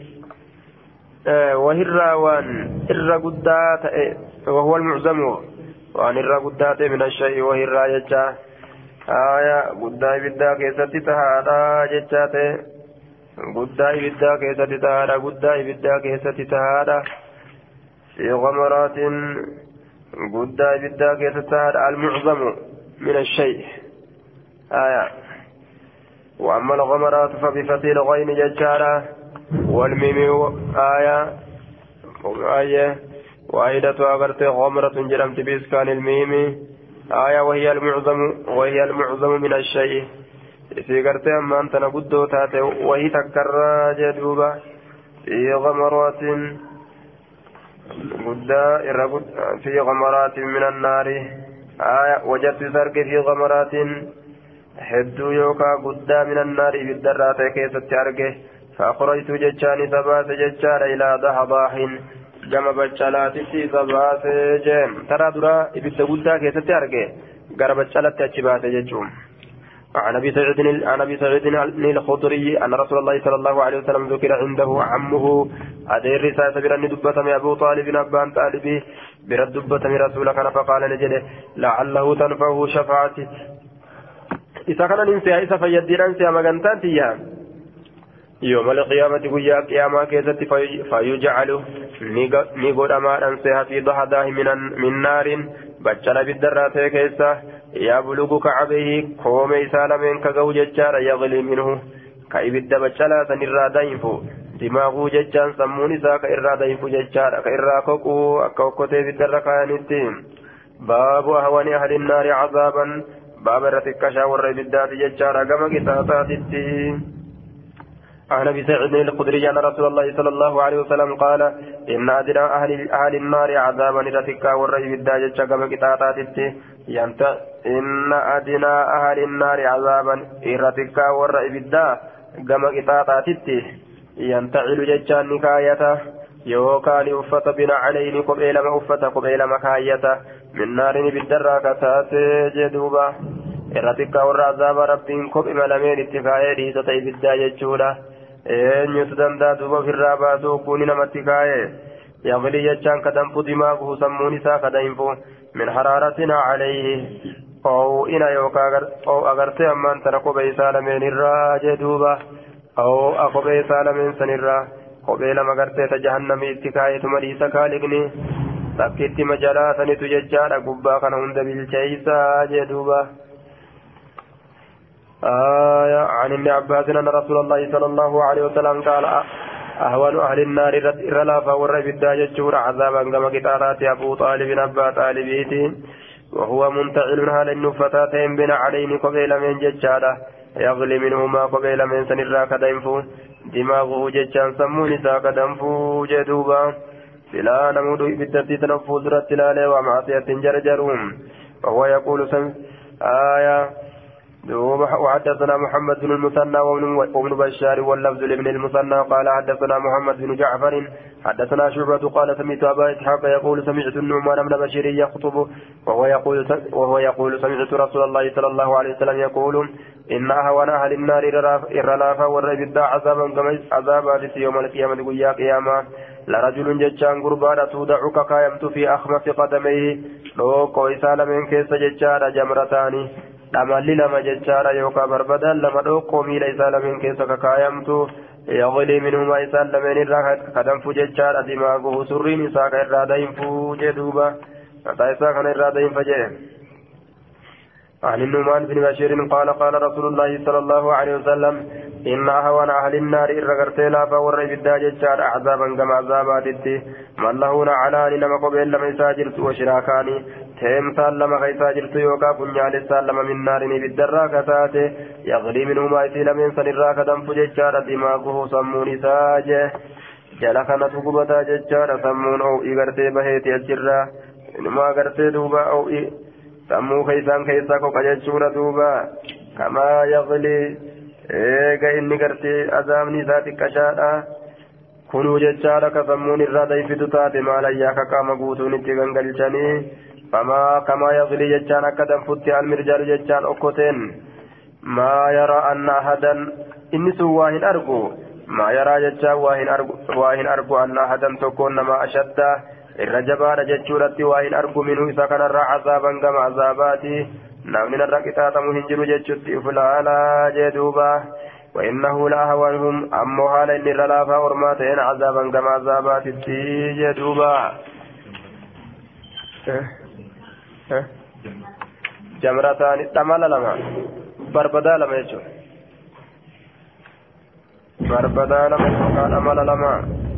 وهي الراوان الرقدات وهو المعظم وأن الرا قدات من الشيء وهي الرا جتا آية قدا بدا كيست تهادا جتات قدا بدا كيست تهادا قدا بدا كيست تهادا في غمرات قدا بدا كيست تهادا المعظم من الشيء آية وأما الغمرات فبفتح الغين جتارا والميم آية آية واحدة أغرت غمرة جرمت بإسكان الميم آية وهي المعظم وهي المعظم من الشيء في غرت أما أنت نقدو تاتي وهي تكرر جدوبة في غمرات قدا في غمرات من النار آية وجدت سرق في غمرات حدو يوكا قدا من النار بالدرات كيست أرقه فأخرجت ججاني ثبات ججان إلى ضحضاح جمع بچالاتي في ثبات جيم ترى درا إبت قدا كيست أرقه قرب بچالات تجبات ججوم عن أبي سعيد عن أبي سعيد الخضري أن رسول الله صلى الله عليه وسلم ذكر عنده عمه أدير رسالة برن دبة من أبو طالب أبان طالبي برد دبة من رسولك فقال نجده لعله تنفعه شفاعتي إذا كان الإنسان إذا فيدير أنسى مغانتان تيام يوم القيامة قيا قياما كيست فيجعل نيقود أمان أنسيها في ضحداه من, من نار بجل بالدرات كيسة يبلغ كعبه قوم إسالمين كقو ججار يغلي منه كإبد بجلا سنرى دينفو دماغو ججان سمون إساك إرى دينفو ججار كإرى كوكو أكوكوتي بالدرقانتين باب أهون أهل النار عذابا باب رتكشا والربدات ججارا كما كتاتاتي عن ابي سعيد الخدري ان رسول الله صلى الله عليه وسلم قال ان ادنى اهل اهل النار عذابا رتكا والربدات ججارا كما كتاتاتي ينت ان ادنى اهل النار عذابا رتكا والربدات كما كتاتاتي ينتعل ججان نكايته يوكان أفت بنا عليه قبيل ما أفت قبيل مكايته من نار بالدرة كتات جدوبة إرتكا والرعذاب ربين قب ملمين اتفاعي ستطيب الداية جولة إن يتدن دادوبة في الرابع سوكوني نمتكاية يغلي ججان كدنفو دماغه سموني ساكدنفو من حرارتنا عليه أو إنا يوكا أو أغرتي أمان تنقو بيسالمين الراجدوبة أو أقبي سالمين سنرا قبيل مغرتي تجهنم اتكاية مريسا كالقني سكت مجالا سنت ججارا قبا كان هند بالجيسا جدوبا آية عن ابن عباس أن رسول الله صلى الله عليه وسلم قال أهون أهل النار رلافا والربدا ججور عذابا كما قتالات أبو طالب أبا طالبيتين وهو منتعل هال النفتاتين بن علين قبيل من ججارا يغلي منهما قبيل من سنرا كدنفو دماغه ججان سمون ساك دنفو جدوبا سلا نمود بالترتي تنفوز رتلال ومعصية جرجرهم وهو يقول سم آية وحدثنا محمد بن المثنى وابن بشار واللفظ لابن المثنى قال حدثنا محمد بن جعفر حدثنا شعبة قال سمعت أبا إسحاق يقول سمعت النعمان بن بشير يخطب وهو يقول وهو يقول سمعت رسول الله صلى الله عليه وسلم يقول إن أهون أهل النار الرلافة والربدا عذابا كما عذابا يوم القيامة ويا قيامة لرجل ججان قربان تودعك كايمت في أخمص قدميه لو كويسال من كيس ججان جمرتان dhamalli lama jechaadha yookaan barbadaan lama dhoqqoo miila isaa lameen keessa kakaayamtu yaqlii minhumaa isaan lameen irraa kadanfu jechaadha dimaaguhu surriin isaa ka irraa dayinfuu jedhuuba mataa isaa kana irraa dayinfa jedhe عن النعمان بن بشير قال قال رسول الله صلى الله عليه وسلم إن أهون أهل النار إرغرتي لا فور بالداج الشار عذابا كما عذابات من له نعلان نما قبل لما يساجرت وشراكاني تيم سالما خيساجرت يوكا كنيال سالما من نار بالدراك تاتي يغلي منهما يسيل من سنراك دنف ججار دماغه سمون ساجه جلخنا تقبتا ججار سمون أو إغرتي بهيتي الجرة إنما أغرتي دوبا أو إ sammuu keeysaan keessaa koqa jechuudha duuba kamaa yaqli eega inni gartee azaabni isaa xiqqashaadha kunuu jechaadha ka sammuun irraa dayfitu taate maalayyaa ka qaama guutuun itti gangalchanii famaa kamaa yaqli jechaan akka danfutti almirjaalu jechaan okkoteen maa yaraa anna ahadan inni sun waa hin argu maa yaraa jechaan waa hin argu waa hin argu anna ahadan tokkoon nama ashadda irra jabaadha jechuudhatti waa hin argu minhu isa kanarraa cazaaban gama cazaabaati namni narra qixaaxamu hin jiru jechuutti uflaalaa jee duuba وإنه لأهوانهم أمو حالا إن رلافا ورماتين عذابا كما عذابات التي دوبا جمرتان تمال لما بربدا لما يجو بربدا لما قال أمال لما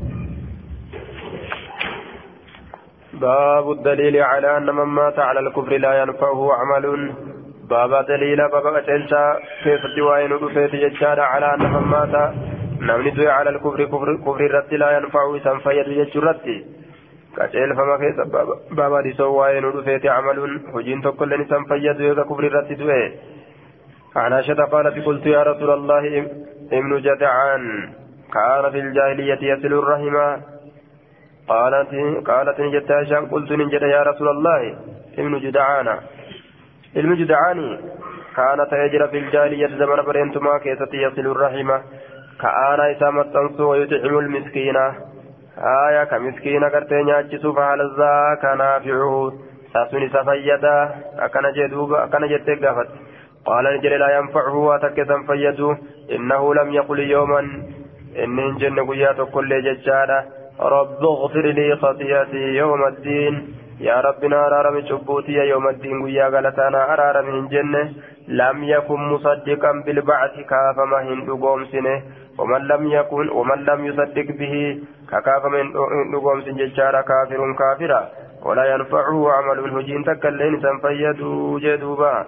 باب الدليل على أن من مات على الكفر لا ينفعه عمل باب دليل باب تلتا كيف تواين رفيت ججار على أن من مات نمني على الكفر كفر كفر الرد لا ينفعه سنفيد ججرد كتيل فما كيس باب باب دي سواين رفيت عمل حجين تقول لني سنفيد يوز كفر الرد دوه عن عائشة قالت قلت يا رسول الله ابن جدعان كان في الجاهلية يصل الرحمة قالت قالت نجت هشام قلت نجت يا رسول الله ابن جدعان ابن جدعان كانت يجرى في الجاهلية زمن برينتما كيست يصل الرحمة كأنا إسامة تنسو ويطعم المسكينة آية كمسكينة كرتين يأجسو فهل ذاك نافعه ساسوني سفيدا أكن جدوب أكن جتك قفت قال نجل لا ينفعه واتكسا فيدو إنه لم يقل يوما إن جن قيات كل ججالة رب اغفر لي خطيئتي يوم الدين يا ربنا أرارم شبوتي يوم الدين ويا غلطانا أرارم من جنة لم يكن مصدقا بالبعث كافما هندقوم سنه ومن لم يكن ومن لم يصدق به ككافما هندقوم سنججارا كافر كافرا ولا ينفعه عمل هجين تكلين سنفيدوا جدوبا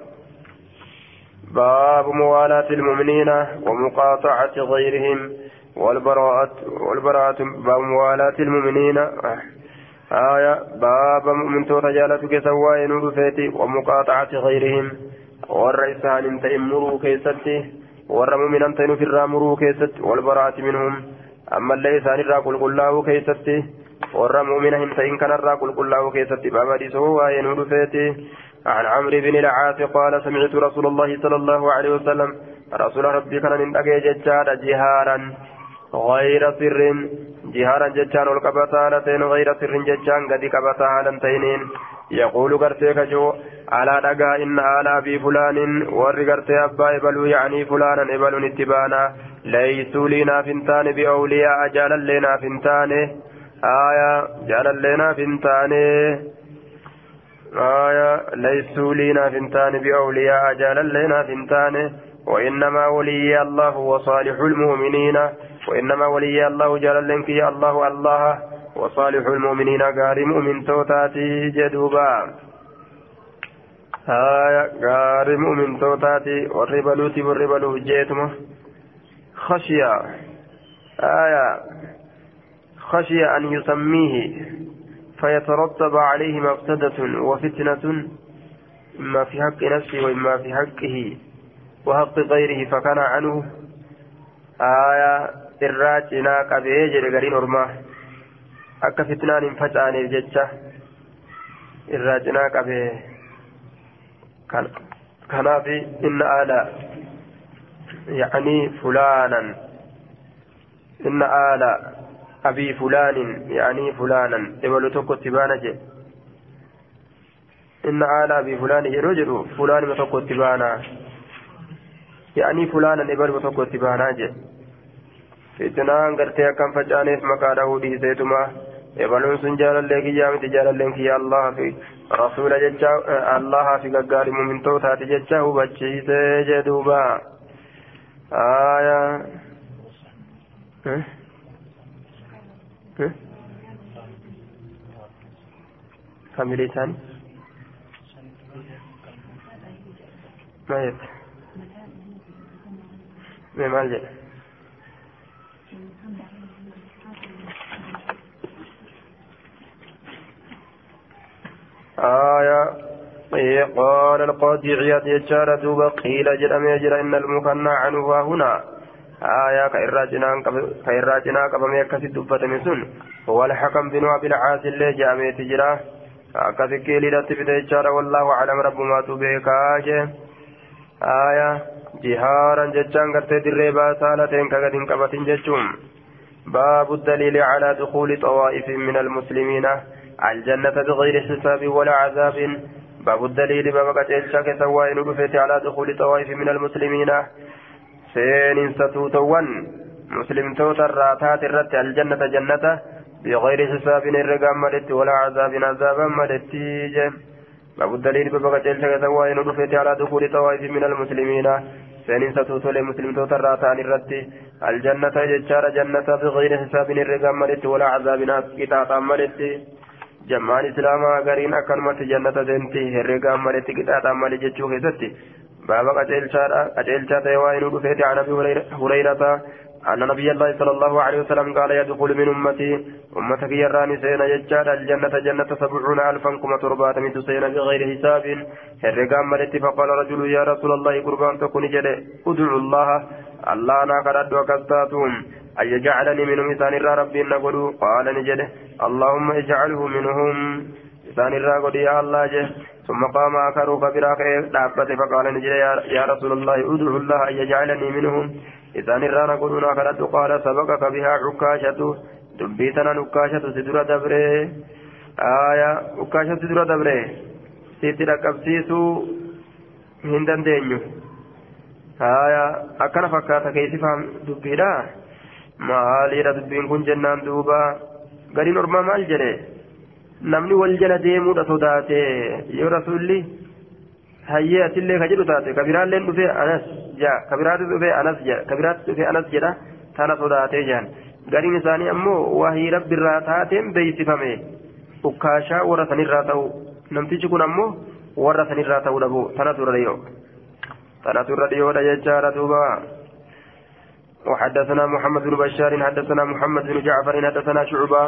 باب موالاة المؤمنين ومقاطعة غيرهم والبراءة والبراءة باب موالاة المؤمنين آية باب مؤمن تجالتك سواء نرفيتي ومقاطعة غيرهم والرئيسان انت امروا كيستي والرمومن انت نفر امروا كيست والبراءة منهم أما الليسان الراقل قلاه كيستي والرمومن انت إن كان الراقل قلاه كيستي باب دي سواء نرفيتي عن عمرو بن العاص قال سمعت رسول الله صلى الله عليه وسلم رسول ربي كان من أجي ججارا جهارا غير سر جهارا ججان والكبتالتين غير سر ججان قد كبتالتين يقول قرتيك جو على دقا إن على أبي فلان ور قرتي أبا إبلو يعني فلانا إبلو نتبانا ليسوا لنا فنتان بأولياء جالا لنا فنتان آية جالا لنا فنتان آية ليسوا لنا فنتان بأولياء جالا لنا فنتان وإنما ولي الله وصالح المؤمنين وإنما ولي الله جل لنك يا الله الله وصالح المؤمنين غار مؤمن توتاتي جدوبا آية غار مؤمن توتاتي والربلوتي والربلو جيتما خشية آية خشية أن يسميه فيترتب عليه مفسدة وفتنة إما في حق نفسه وإما في حقه وحق غيره فكان عنه آية الراجنا قبيه جرغرين أرماه أكا فتنان فتان الججة الراجنا قبيه كان في إن آلا يعني فلانا إن آلا أبي فلان يعني فلانا إبلو توكو تبانا إن آلا أبي فلان يرجل فلان متوكو تبانا يعني فلانا إبلو توكو تبانا جي فتنان قرتي كم فجانيف مكانه دي سيتما إبلون سنجال الليك جامت جال الليك يا الله في رسول ججا الله في ققار مؤمن توتات ججا وبجي سيجدوبا آية ها ها فاميلي ثاني ما يت ما مالجئ آية قال القاضي عياض يجار دوبا قيل جرم يجر إن المكنى عنه هنا آية كإراجنا قبم يكسد دبة مسن هو الحكم بن أبي العاص اللي جامع تجراه كذكي لدت بتجار والله أعلم رب ما تبيك آية جهارا ججان قرتي دريبا سالتين كغدين قبتين ججون باب الدليل على دخول طوائف من المسلمين الجنة بغير حساب ولا عذاب باب الدليل باب قتلشك سواء نرفت على دخول طوائف من المسلمين سين ستوتوان مسلم توتر راتات الرت الجنة جنة بغير حساب الرقام مدت ولا عذاب عذابا مدت باب الدليل باب قتلشك سواء نرفت على دخول طوائف من المسلمين سين ستوتول مسلم توتر راتان الرت الجنة ججار جنة بغير حساب الرقام مدت ولا عذاب كتاب مدت جمعان إسلاما غرين أكرمت جنة دنتي هرقا مالتي كتات عمالي جتشو خيستي بابا قتل شاتا يوائن رفيت عن أبي هريرة أن نبي الله صلى الله عليه وسلم قال يدخل من أمتي أمتك يراني سينا جتشار الجنة جنة سبعون ألفا كما تربات من سينا بغير حساب هرقا مالتي فقال رجل يا رسول الله قربان تكون جده ادعو الله الله ناقرد وكستاتهم أن يجعلني منهم إسان الرا ربي نقولوا قال نجده اللهم اجعله منهم إسان الرا قد يا الله جه ثم قام آخر فبراك دابته فقال نجده يا رسول الله ادعو الله أن يجعلني منهم إسان الرا نقولوا ناقرد قال سبقك بها عكاشة دبيتنا نكاشة سدرة دبره آية عكاشة سدرة دبره سيتنا كبسيسو هندن دينيو آية أكنا فكاتا كيف فهم دبيلا maaliidha dubbiin kun jennaan duuba gariin ormaa maal jedhe namni wal jala deemuudha sodaate yoo rasuulli hayyee asillee ka jedhu taate kabiraalleen dhufee anas jaa kabiraatti dhufee anas jedha kabiraatti dhufee anas jedha tana sodaatee jedhan gariin isaanii ammoo wahii rabbiirraa taateen beeysifame ukkaashaa warra sanirraa ta'u namtichi kun ammoo warra sanirraa ta'uu dhabu tanatu irra dhiyoo tanatu irra dhiyoodha jechaadha duuba وحدثنا محمد بن بشار حدثنا محمد بن جعفر حدثنا شعبة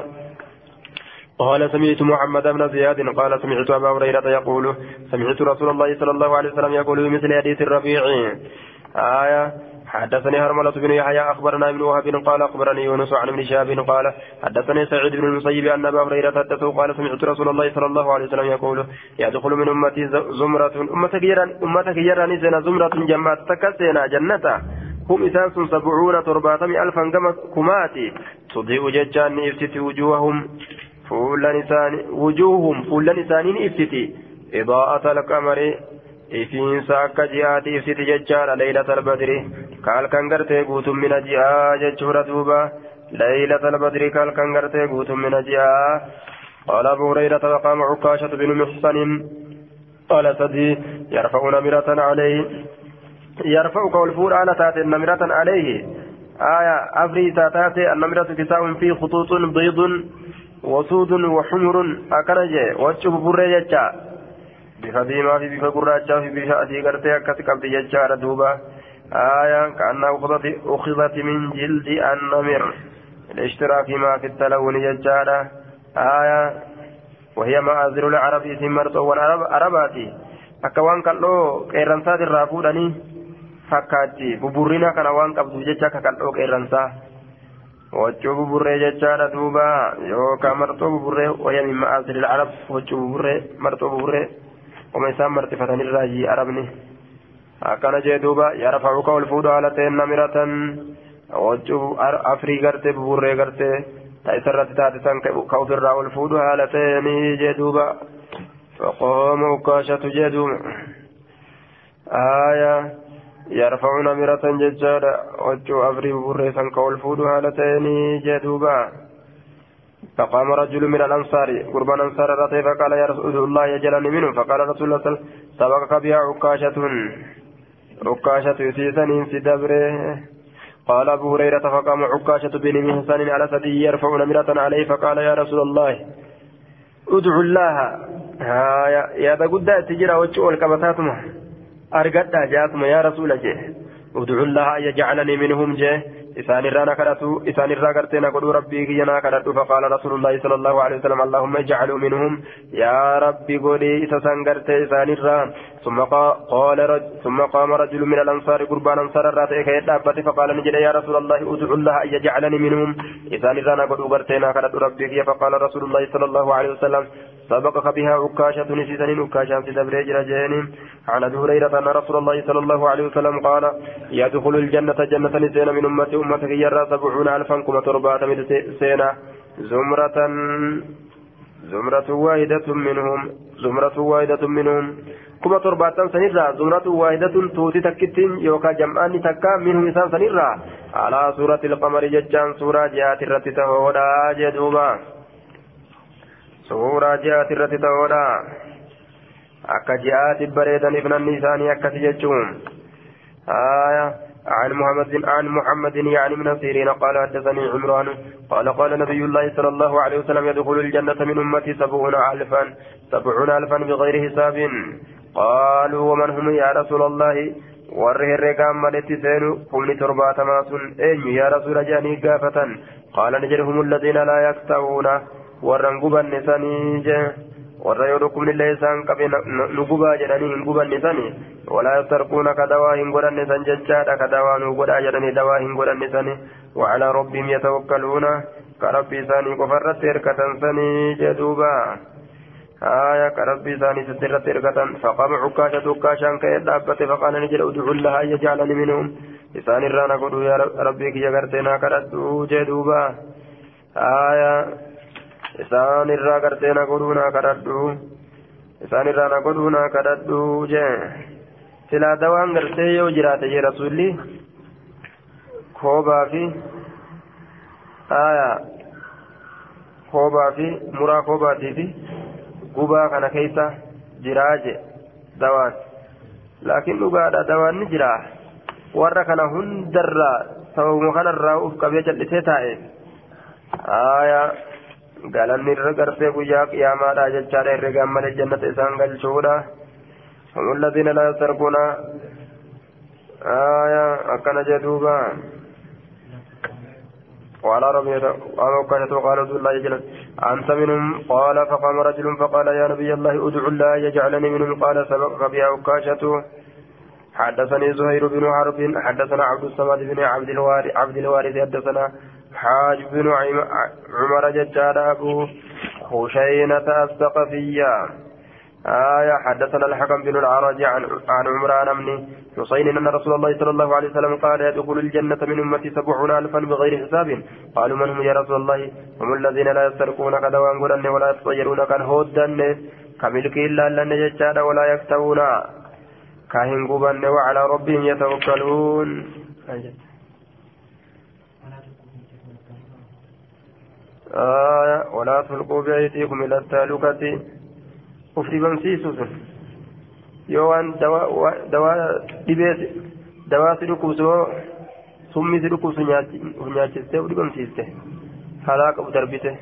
قال سمعت محمد بن زياد قال سمعت أبا هريرة يقول سمعت رسول الله صلى الله عليه وسلم يقول بمثل حديث الربيع آية حدثني هرملة بن يحيى أخبرنا ابن وهب قال أخبرني يونس عن ابن شهاب قال حدثني سعيد بن المسيب أن أبا هريرة حدثه قال سمعت رسول الله صلى الله عليه وسلم يقول يدخل من أمتي زمرة أمتك يرى أمتك يرى نزنا زمرة جماعة تكسينا جنة هم إساس سبعون ترباتم ألفا كماتي تضيء ججان إفتتي وجوههم فول نسان وجوههم فول نسان إفتتي إضاءة القمر إفين ساك جهات إفتتي ججان ليلة البدر قال كان قرتي قوت من جهة ججورة دوبا ليلة البدر قال كان قرتي قوت من جهة قال أبو هريرة وقام عكاشة بن محصن قال سدي يرفع نمرة عليه يرفع قول فور على تات النمرة عليه آية أفري تاتات النمرة كتاب فيه خطوط بيض وسود وحمر أكنجي وشوف بريجا بفديما في بفقراجا في بفأتي قرتي أكسك عبد يجار دوبا آية كأنها أخذت من جلد النمر الاشتراك ما في التلون يجارة آية وهي مآذر العرب ثمرت والعرباتي أكوان كالو كيرانسات الرافوداني فكاتي ببورينا كان وان قبض جيتشا كالو كيرانسا وجو ببوري جيتشا دوبا يوكا مرتو ببوري وهي من مآذر العرب وجو ببوري مرتو ببوري وميسان مرتفتان الراجي عربني أكان جي دوبا يرفع قول فودو على تين نمرة وجو أفري غرتي ببوري غرتي تأثرت تاتسان كوفر راول فودو على تين جي دوبا فقام عكاشة جدوم آية يرفعون مرة ججارة وجو أفري بريسا قول فودو هالتين جدوبا فقام رجل من الأنصار قربان أنصار رتي فقال يا رسول الله يجلني منه فقال رسول الله سبقك بها عكاشة عكاشة يسيسني في دبره قال أبو هريرة فقام عكاشة بن محسن على سدي يرفعون مرة عليه فقال يا رسول الله ادعو الله ها يا بقدا تجرى وجه الكبتاتما أرقدها جاتما يا رسول الله ادعو الله أن يجعلني منهم جه إسان الرانا كرتو إسان الرانا كرتنا قدو ربي كينا كرتو فقال رسول الله صلى الله عليه وسلم اللهم اجعلوا منهم يا ربي قولي إسان كرت إسان الرانا ثم قال رجل ثم قام رجل من الأنصار قربان أنصار الراتئ كيدابت فقال نجد يا رسول الله ادعو الله أن يجعلني منهم إسان الرانا قدو كرتنا كرتو ربي كي فقال رسول الله صلى الله عليه وسلم سبقك بها عكاشة نسيسن عكاشة في دبريج رجين عن أبي هريرة أن رسول الله صلى الله عليه وسلم قال يدخل الجنة جنة نسين من أمتي أمتك يرى سبعون ألفا كما تربات من سينة زمرة زمرة واحدة منهم زمرة واحدة منهم كما تربات سنرى زمرة واحدة توتي تكتين يوكا جمعان تكا منهم إنسان سنرى على سورة القمر ججان سورة جاءت الرتي ودا جدوبا سورة جاءت الرتي ودا أكا جاءت بريدا ابن النسان أكا تججون آية عن محمد عن محمد يعني من سيرين قال حدثني عمران قال قال نبي الله صلى الله عليه وسلم يدخل الجنة من أمتي سبعون ألفا سبعون ألفا بغير حساب قالوا ومن هم يا رسول الله وره الرقام مالتي سينو هم لتربات ماسون أين يا رسول جاني قافة قال نجرهم الذين لا يكتوون ورنقب النسانيج warra yoo dhukkubni illee isaan qabe nu gubaa jedhanii hin gubanne sani walaa yastarquuna ka dawaa hin godhanne san jechaadha ka dawaa nu godhaa jedhanii dawaa hin godhanne sani wacalaa rabbihim yatawakkaluuna ka rabbii isaanii qofarratti hirkatan sanii jedhuuba آية كربي ثاني سترة إرقة فقام عكاشة عكاشا كي دابت فقال نجل ادعو الله أن يجعلني منهم إسان الرانا قدو يا ربي كي يغرتنا كردو جدوبا آية إسان الرا غرتنا قدونا كردو إسان الرانا قدونا كردو جي سلا دوان غرتي يو جرات يا رسولي خوبا في آية خوبا في مرا خوبا في gubaa kana keessa jiraaje dawaan laakiin dhugaadha dawaan ni jira warra kana hundarraa sababuma kanarraa uf qabee jal'isee taa'e aayaa galanni irra gartee guyyaa qiyaamaadha jechaadha irra gammalee jannata isaan galchuudha هم الذين لا يسرقون آية أكن جدوبا وعلى ربي وكانت وقال رسول الله جل أنت منهم قال فقام رجل فقال يا نبي الله ادعو الله يجعلني منهم قال سبقك بها عكاشته حدثني زهير بن حرب حدثنا عبد الصمد بن عبد الوارث عبد الوارث حدثنا حاج بن عمر ججار أبو خشينة الثقفية آية حدثنا الحكم بن العرج عن عن عمران بن حسين أن رسول الله صلى الله عليه وسلم قال يدخل الجنة من أمتي سبعون ألفا بغير حساب قالوا من هم يا رسول الله هم الذين لا يسرقون كدوان قرن ولا يتطيرون كالهودن كملك إلا لن يجتاد ولا يكتوون كاهن قبن وعلى ربهم يتوكلون آية ولا تلقوا بأيديكم إلى التهلكة ufri bamsiisu sun yoo waan dawaa dhibee dawaa si dhukkubsu summi si dhukkubsu nyaachiste ufri bamsiiste halaa qabu darbite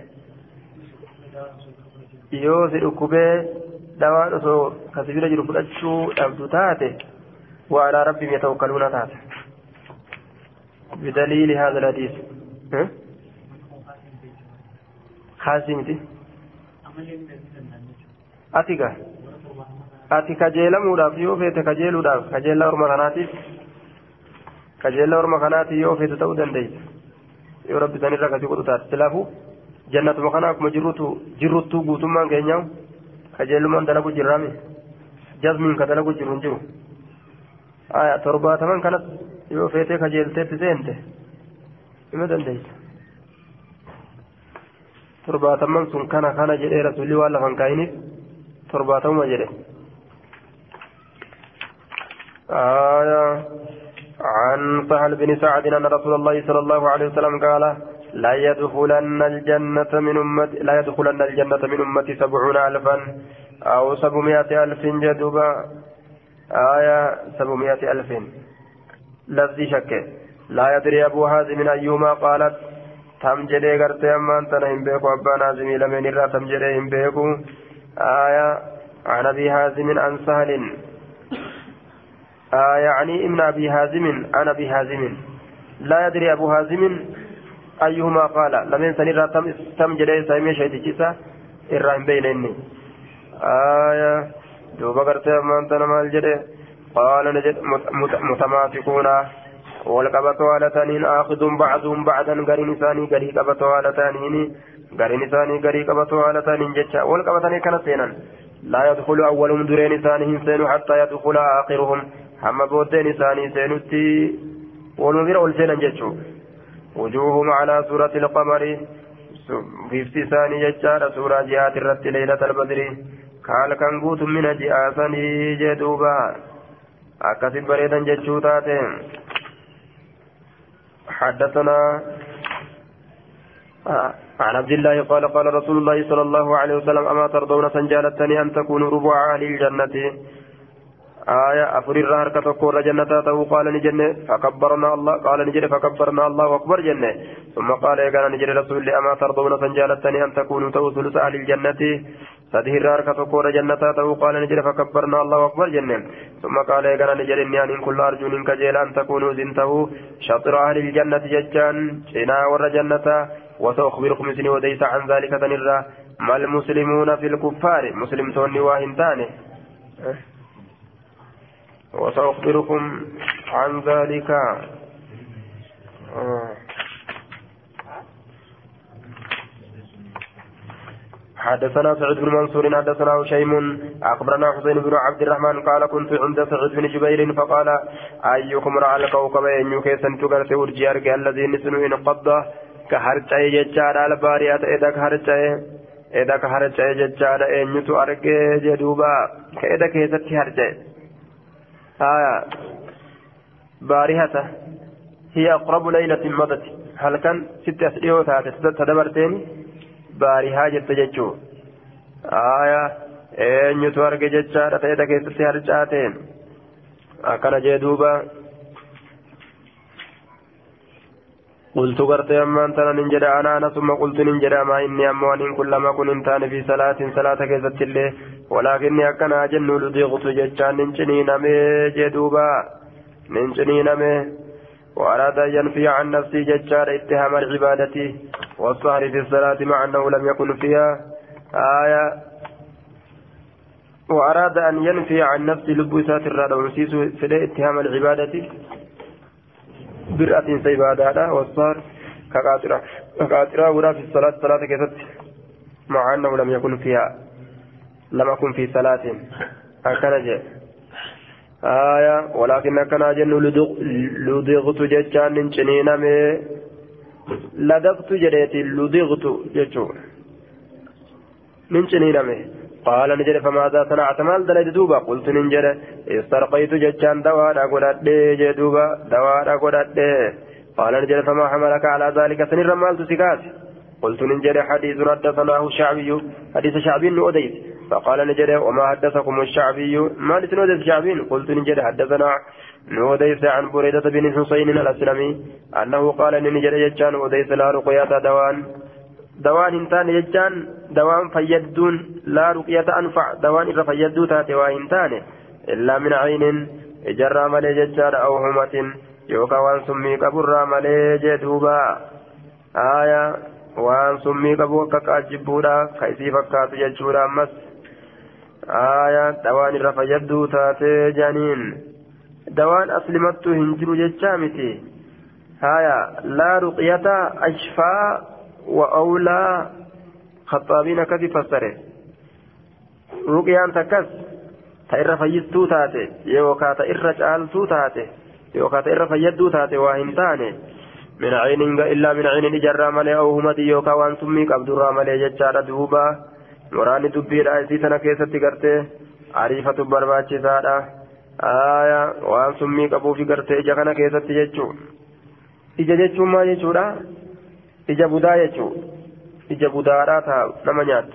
yoo si dhukkubee dawaan osoo kasi bira jiru fudhachuu dhabdu taate وعلى ربهم يتوكلون taate بدليل هذا الحديث خاسمتي atiga ati kajeelamuudhaaf yoo feete kajeeluudhaaf kajeellaa orma kanaatiif kajeellaa orma kanaatiif yoo feete ta'uu dandeessa yoo rabbi sanirra kasi godhu taate silaafu jannatuma kana akkuma jirrutu jirruttuu guutummaan keenyaa kajeellumaan dalagu jirraami jazmiin ka dalagu jiru hin jiru aya torbaataman kanas yoo feete kajeelteetti seente hima dandeessa torbaataman sun kana kana jedhee rasuulli waan lafan kaayiniif torbaatama جري آية عن سهل بن سعد أن رسول الله صلى الله عليه وسلم قال لا يدخلن الجنة من أمتي لا يدخلن الجنة من أمتي سبعون ألفا أو سبعمائة ألف جدوبا آية سبعمائة ألف لفظ شك لا يدري أبو هازم أيهما قالت تم جري غرتي أما أنت نهم بيكو أبا نازمي لمن الرا تم جري هم بيكو آية عن أبي هازم عن سهل آية يعني ابن أبي هازم عن أبي هازم لا يدري أبو هازم أيهما قال لم ينسني تم تم جري سامي شهد جيسا الرحم بينني آية دوبا قرتي أما أنت نمال جري قال نجد متماسكون والقبطوا على تانين آخذ بعضهم بعضا قرين ثاني قري قبطوا على تانين قرين ثاني قري قبطوا على تانين جتشا والقبطاني كان سينا لا يدخل أولهم درين ثانيهم سينو حتى يدخل آخرهم حما بودين ثاني سينوتي والمغير والسينا جتشو وجوههم على سورة القمر في ثاني جتشا سورة جهات الرت ليلة البدر قال كان قوت من جئاسني جدوبا أكسب بريدا جتشو تاتين حدثنا عن عبد الله قال قال رسول الله صلى الله عليه وسلم أما ترضون سنجالتني أن تكونوا ربع أهل الجنة آية أفر الرهر كتكور جنة قال نجنة فكبرنا الله قال نجنة فكبرنا الله أكبر جنة ثم قال قال نجنة رسول الله أما ترضون سنجالتني أن تكونوا توصلوا أهل الجنة سده الرهر كتكور جنة قال نجنة فكبرنا الله أكبر جنة ثم قال قال نجنة أن كل أرجو منك جيل أن تكونوا زنته شطر أهل الجنة ججان شنا ور جنة وسأخبركم سني وديس عن ذلك تنرى ما المسلمون في الكفار مسلم توني واهنتاني وسأخبركم عن ذلك حدثنا سعيد بن منصور حدثنا هشيم أخبرنا حسين بن عبد الرحمن قال كنت عند سعيد بن جبير فقال أيكم رأى الكوكب أن يكيسن تقرت ورجيارك الذي نسنو انقض كهرجاء ججار الباريات إذا كهرجاء إذا كهرجاء ججار أن يتو أرجع جدوبا كإذا كيست هرجاء آية باريهته هي أقرب ليلة مضت هل كان ست أسئلة تدبرتين باريها جتججو آية أن يتو أرجع ججار إذا كيست هرجاءتين أكن جدوبا قلت قرت أما أنت ننجد أنا أنا ثم قلت ننجد أما إني أما وإن كلما كنت أنا في صلاة صلاة كيست الله ولكني أكنا جن لديغت ججان ننجني نمي جدوبا ننجني نمي وأراد أن ينفي عن نفسي ججار اتهام العبادة والسهر في الصلاة مع أنه لم يكن فيها آية وأراد أن ينفي عن نفسي لبسات الرادة ونسيس في اتهام العبادة برأة سيبادة والسهر كقاطرة كقاطرة ولا في الصلاة صلاة كيست مع أنه لم يكن فيها لم يكن في صلاة أكنج آية ولكن كان جن لدغت جتان ننشنين مي لدغت جريت لدغت جتو ننشنين مي قال نجد فماذا صنعت مال دلد دوبا قلت ننجد استرقيت جتان دوار أقولت جدوبا دوار أقولت قال نجد فما حملك على ذلك سنر مال تسكات قلت ننجد حديث حدثناه الشعبي حديث شعبي أديت فقال نجد وما حدثكم الشعبي ما لسنود الشعبي قلت نجد حدثنا نوديس عن بريدة بن حسين الأسلمي أنه قال نجد يجان وديس لا رقية دوان دوان انتان يجان دوان فيدون لا رقية أنفع دوان إذا فيدو تاتي وإنتان إلا من عين إجرى ملي ججان أو همة يوكا وان سمي كبر ملي جدوبا آية وان سمي كبوكا كاجبورا كيسي فكات ججورا مس آية دوان رفيدو تاتي جانين دوان أسلمته هنجر ججامتي هايا لا رقية أشفاء وأولى خطابين كذي فسره رقيان تكس تئر فيدو تاتي يوكا تئر جالتو تاتي يوكا تئر فيدو تاتي واهنتاني من عين إلا من عين إجرى ملي أو همتي يوكا وان سميك عبد الرحمن ججارة دوبا waraanni dubbiidha isii tana keessatti gartee ariifatu barbaachisaadha aayaa waan summii qabuufi gartee ija kana keessatti jechuu ija jechuun maal jechuudha ija budaa jechuu ija budaadhaa taa nama nyaattu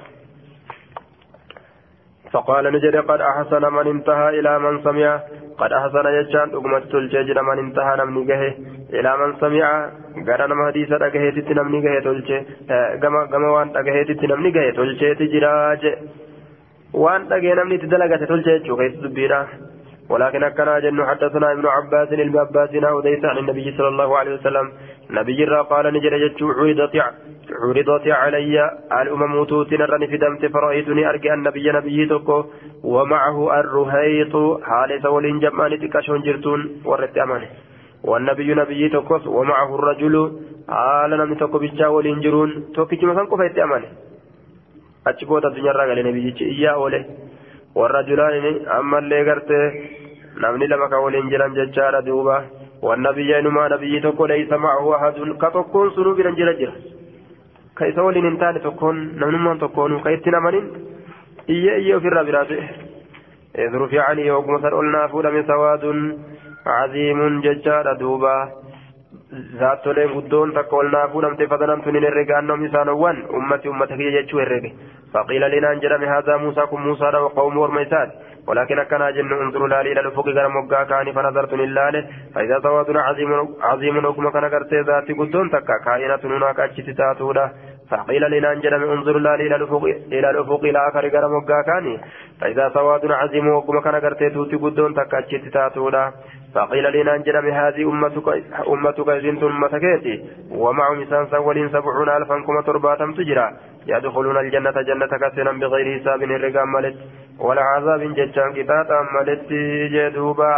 فقال نجد قد أحسن من انتهى إلى من سمع قد أحسن يجان أقمت الجيجر من انتهى نمني جهه إلى من سمع قال نما حديثة أجهه تتنمني جهه تلجي قم قم وان أجهه تتنمني جهه تلجي تجراج وان أجهه نمني تدلقة تلجي شو كيس دبيرا ولكن أكنا جن حدثنا ابن عباس ابن عباس وديس عن النبي صلى الله عليه وسلم نبي را قال نجد جتشو عرضت عرضت علي الأمم توتنا رني في دمت فرأيتني أرجع النبي نبي تكو ومعه الرهيط حال سول جمان تكشون جرتون ورت أمانه والنبي نبي تكو ومعه الرجل حال نم تكو بجاول جرون توكي كما كان كفيت أمانه أتشبوت الدنيا رجال نبي إياه وله والرجلان أما اللي قرت نمني لما كولين جران ججارة دوبا والنبي نما نبي تكو ليس معه أحد كتكون سنوب رنجل جرا كيس ولين انتان تكون نمنما تكون كيتنا منين إيه إيه في الرابرات إذ رفع عني وقمصر قلنا فولا من سواد عظيم ججارة دوبا ذات لين قدون تقولنا فولا متفضنا تنين الرقان نمسان وان أمتي أمتك يجتشو الرقي فقيل لنا انجرم هذا موسى كم موسى وقوم ورميسات ولكن كان جن انظر لالي الى الافق غير مغا كان فنظرت لله فاذا سواد عظيم عظيم وكما كان غرت ذات قدون تكا كائنه هناك اجتتاتودا فقيل لنا انجرم انظر لالي الى الافق الى الافق الى اخر غير مغا كان فاذا سواد عظيم وكما كان غرت ذات قدون تكا اجتتاتودا فقيل لنا انجرم هذه امتك امتك زنت امتكيتي ومعهم انسان سولين سبعون الفا كما ترباتم تجرى يدخلون الجنة جنة كسنا بغير حساب الرقام ملت ولا عذاب ججان كتاتا ملت جدوبا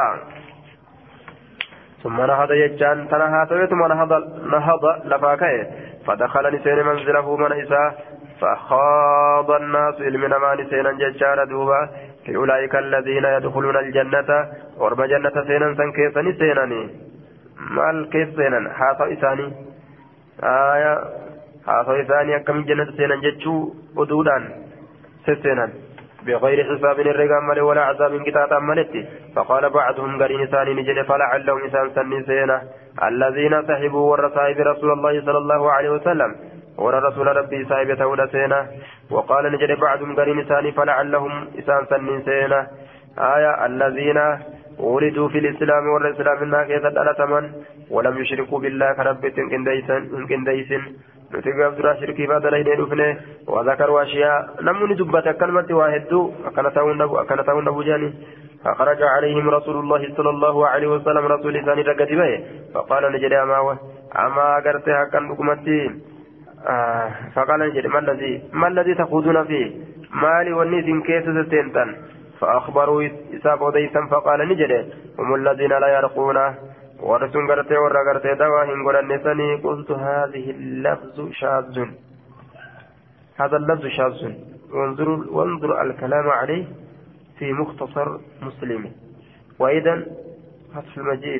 ثم نهض ججان تنهى ثم نهض نهض لفاكه فدخل نسين منزله من إساه فخاض الناس علمنا ما نسينا ججان دوبا في أولئك الذين يدخلون الجنة ورب جنة سينا سنكيس نسيناني مال كيس سينا حاصل إساني آية حاصل ثاني كم جنة سينا جتشو ودودان سينا بغير حساب الرقام ملي ولا عذاب كتاتا ملتي فقال بعضهم قرين ثاني نجد فلعلهم إنسان سني سينا الذين سحبوا ورصائب رسول الله صلى الله عليه وسلم ورى رسول ربي صاحبته لسينا وقال نجد بعضهم قرين ثاني فلعلهم إنسان سني سينا آية الذين ولدوا في الإسلام والإسلام الناكية الألتمن ولم يشركوا بالله كربت إن كنديسن نتقف درا شركي بعد لين رفنه وذكروا أشياء نمني دبت كلمة واحد أكنتون نبو جاني فخرج عليهم رسول الله صلى الله عليه وسلم رسول ثاني رقدبه فقال نجد أماوه أما أقرتها كان بكمتي آه فقال نجد ما الذي ما الذي تخوضون فيه مالي والنيس كيس ستنتن فأخبروا إساب وديسا فقال نجد هم الذين لا يرقون ورسول قرتي ورقرتي دواهن قل النساني قلت هذه اللفظ شاذ هذا اللفظ شاذ وانظر, وانظر الكلام عليه في مختصر مسلم وإذا فتح المجيد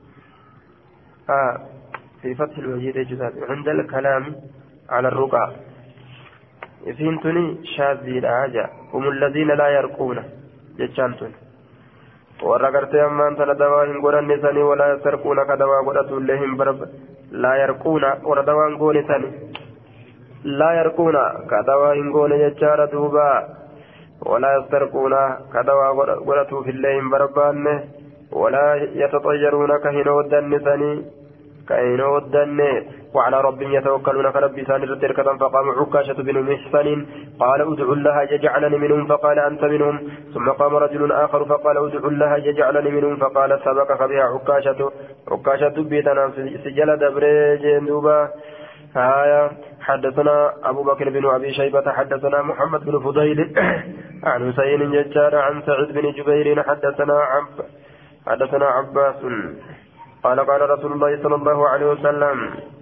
آه في فتح المجيد جزاد عند الكلام على الرقى فهمتني شاذي العاجة هم الذين لا يرقون جتشانتون ورقرت أما أنت لدواهن قول النساني ولا يسرقون كدوا قولة لهم برب لا يرقون وردوان قول ثاني لا يرقون كدواهن قول جتشار دوبا ولا يسرقون كدوا قولة في اللهم بربان ولا يتطيرون كهنو الدنساني كهنو الدن وعلى ربهم يتوكلون كرب ثاني التركة فقام عكاشة بن محصن قال ادعو الله يجعلني منهم فقال أنت منهم ثم قام رجل آخر فقال ادعو الله يجعلني منهم فقال سبقك بها عكاشة عكاشة بيتنا سجل دبريج دوبا آية حدثنا أبو بكر بن أبي شيبة حدثنا محمد بن فضيل عن حسين ججار عن سعيد بن جبير حدثنا عب حدثنا عباس قال قال رسول الله صلى الله عليه وسلم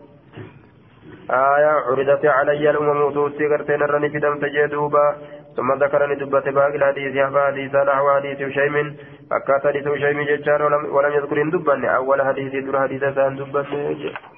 آية عرضت علي الأمم توسي قرتين الرني في دم تجدوبا ثم ذكرني دبت باقي الحديث حديث نحو حديث شيم أكاد حديث شيم ججار ولم يذكر دبني أول حديث در حديث سان دبني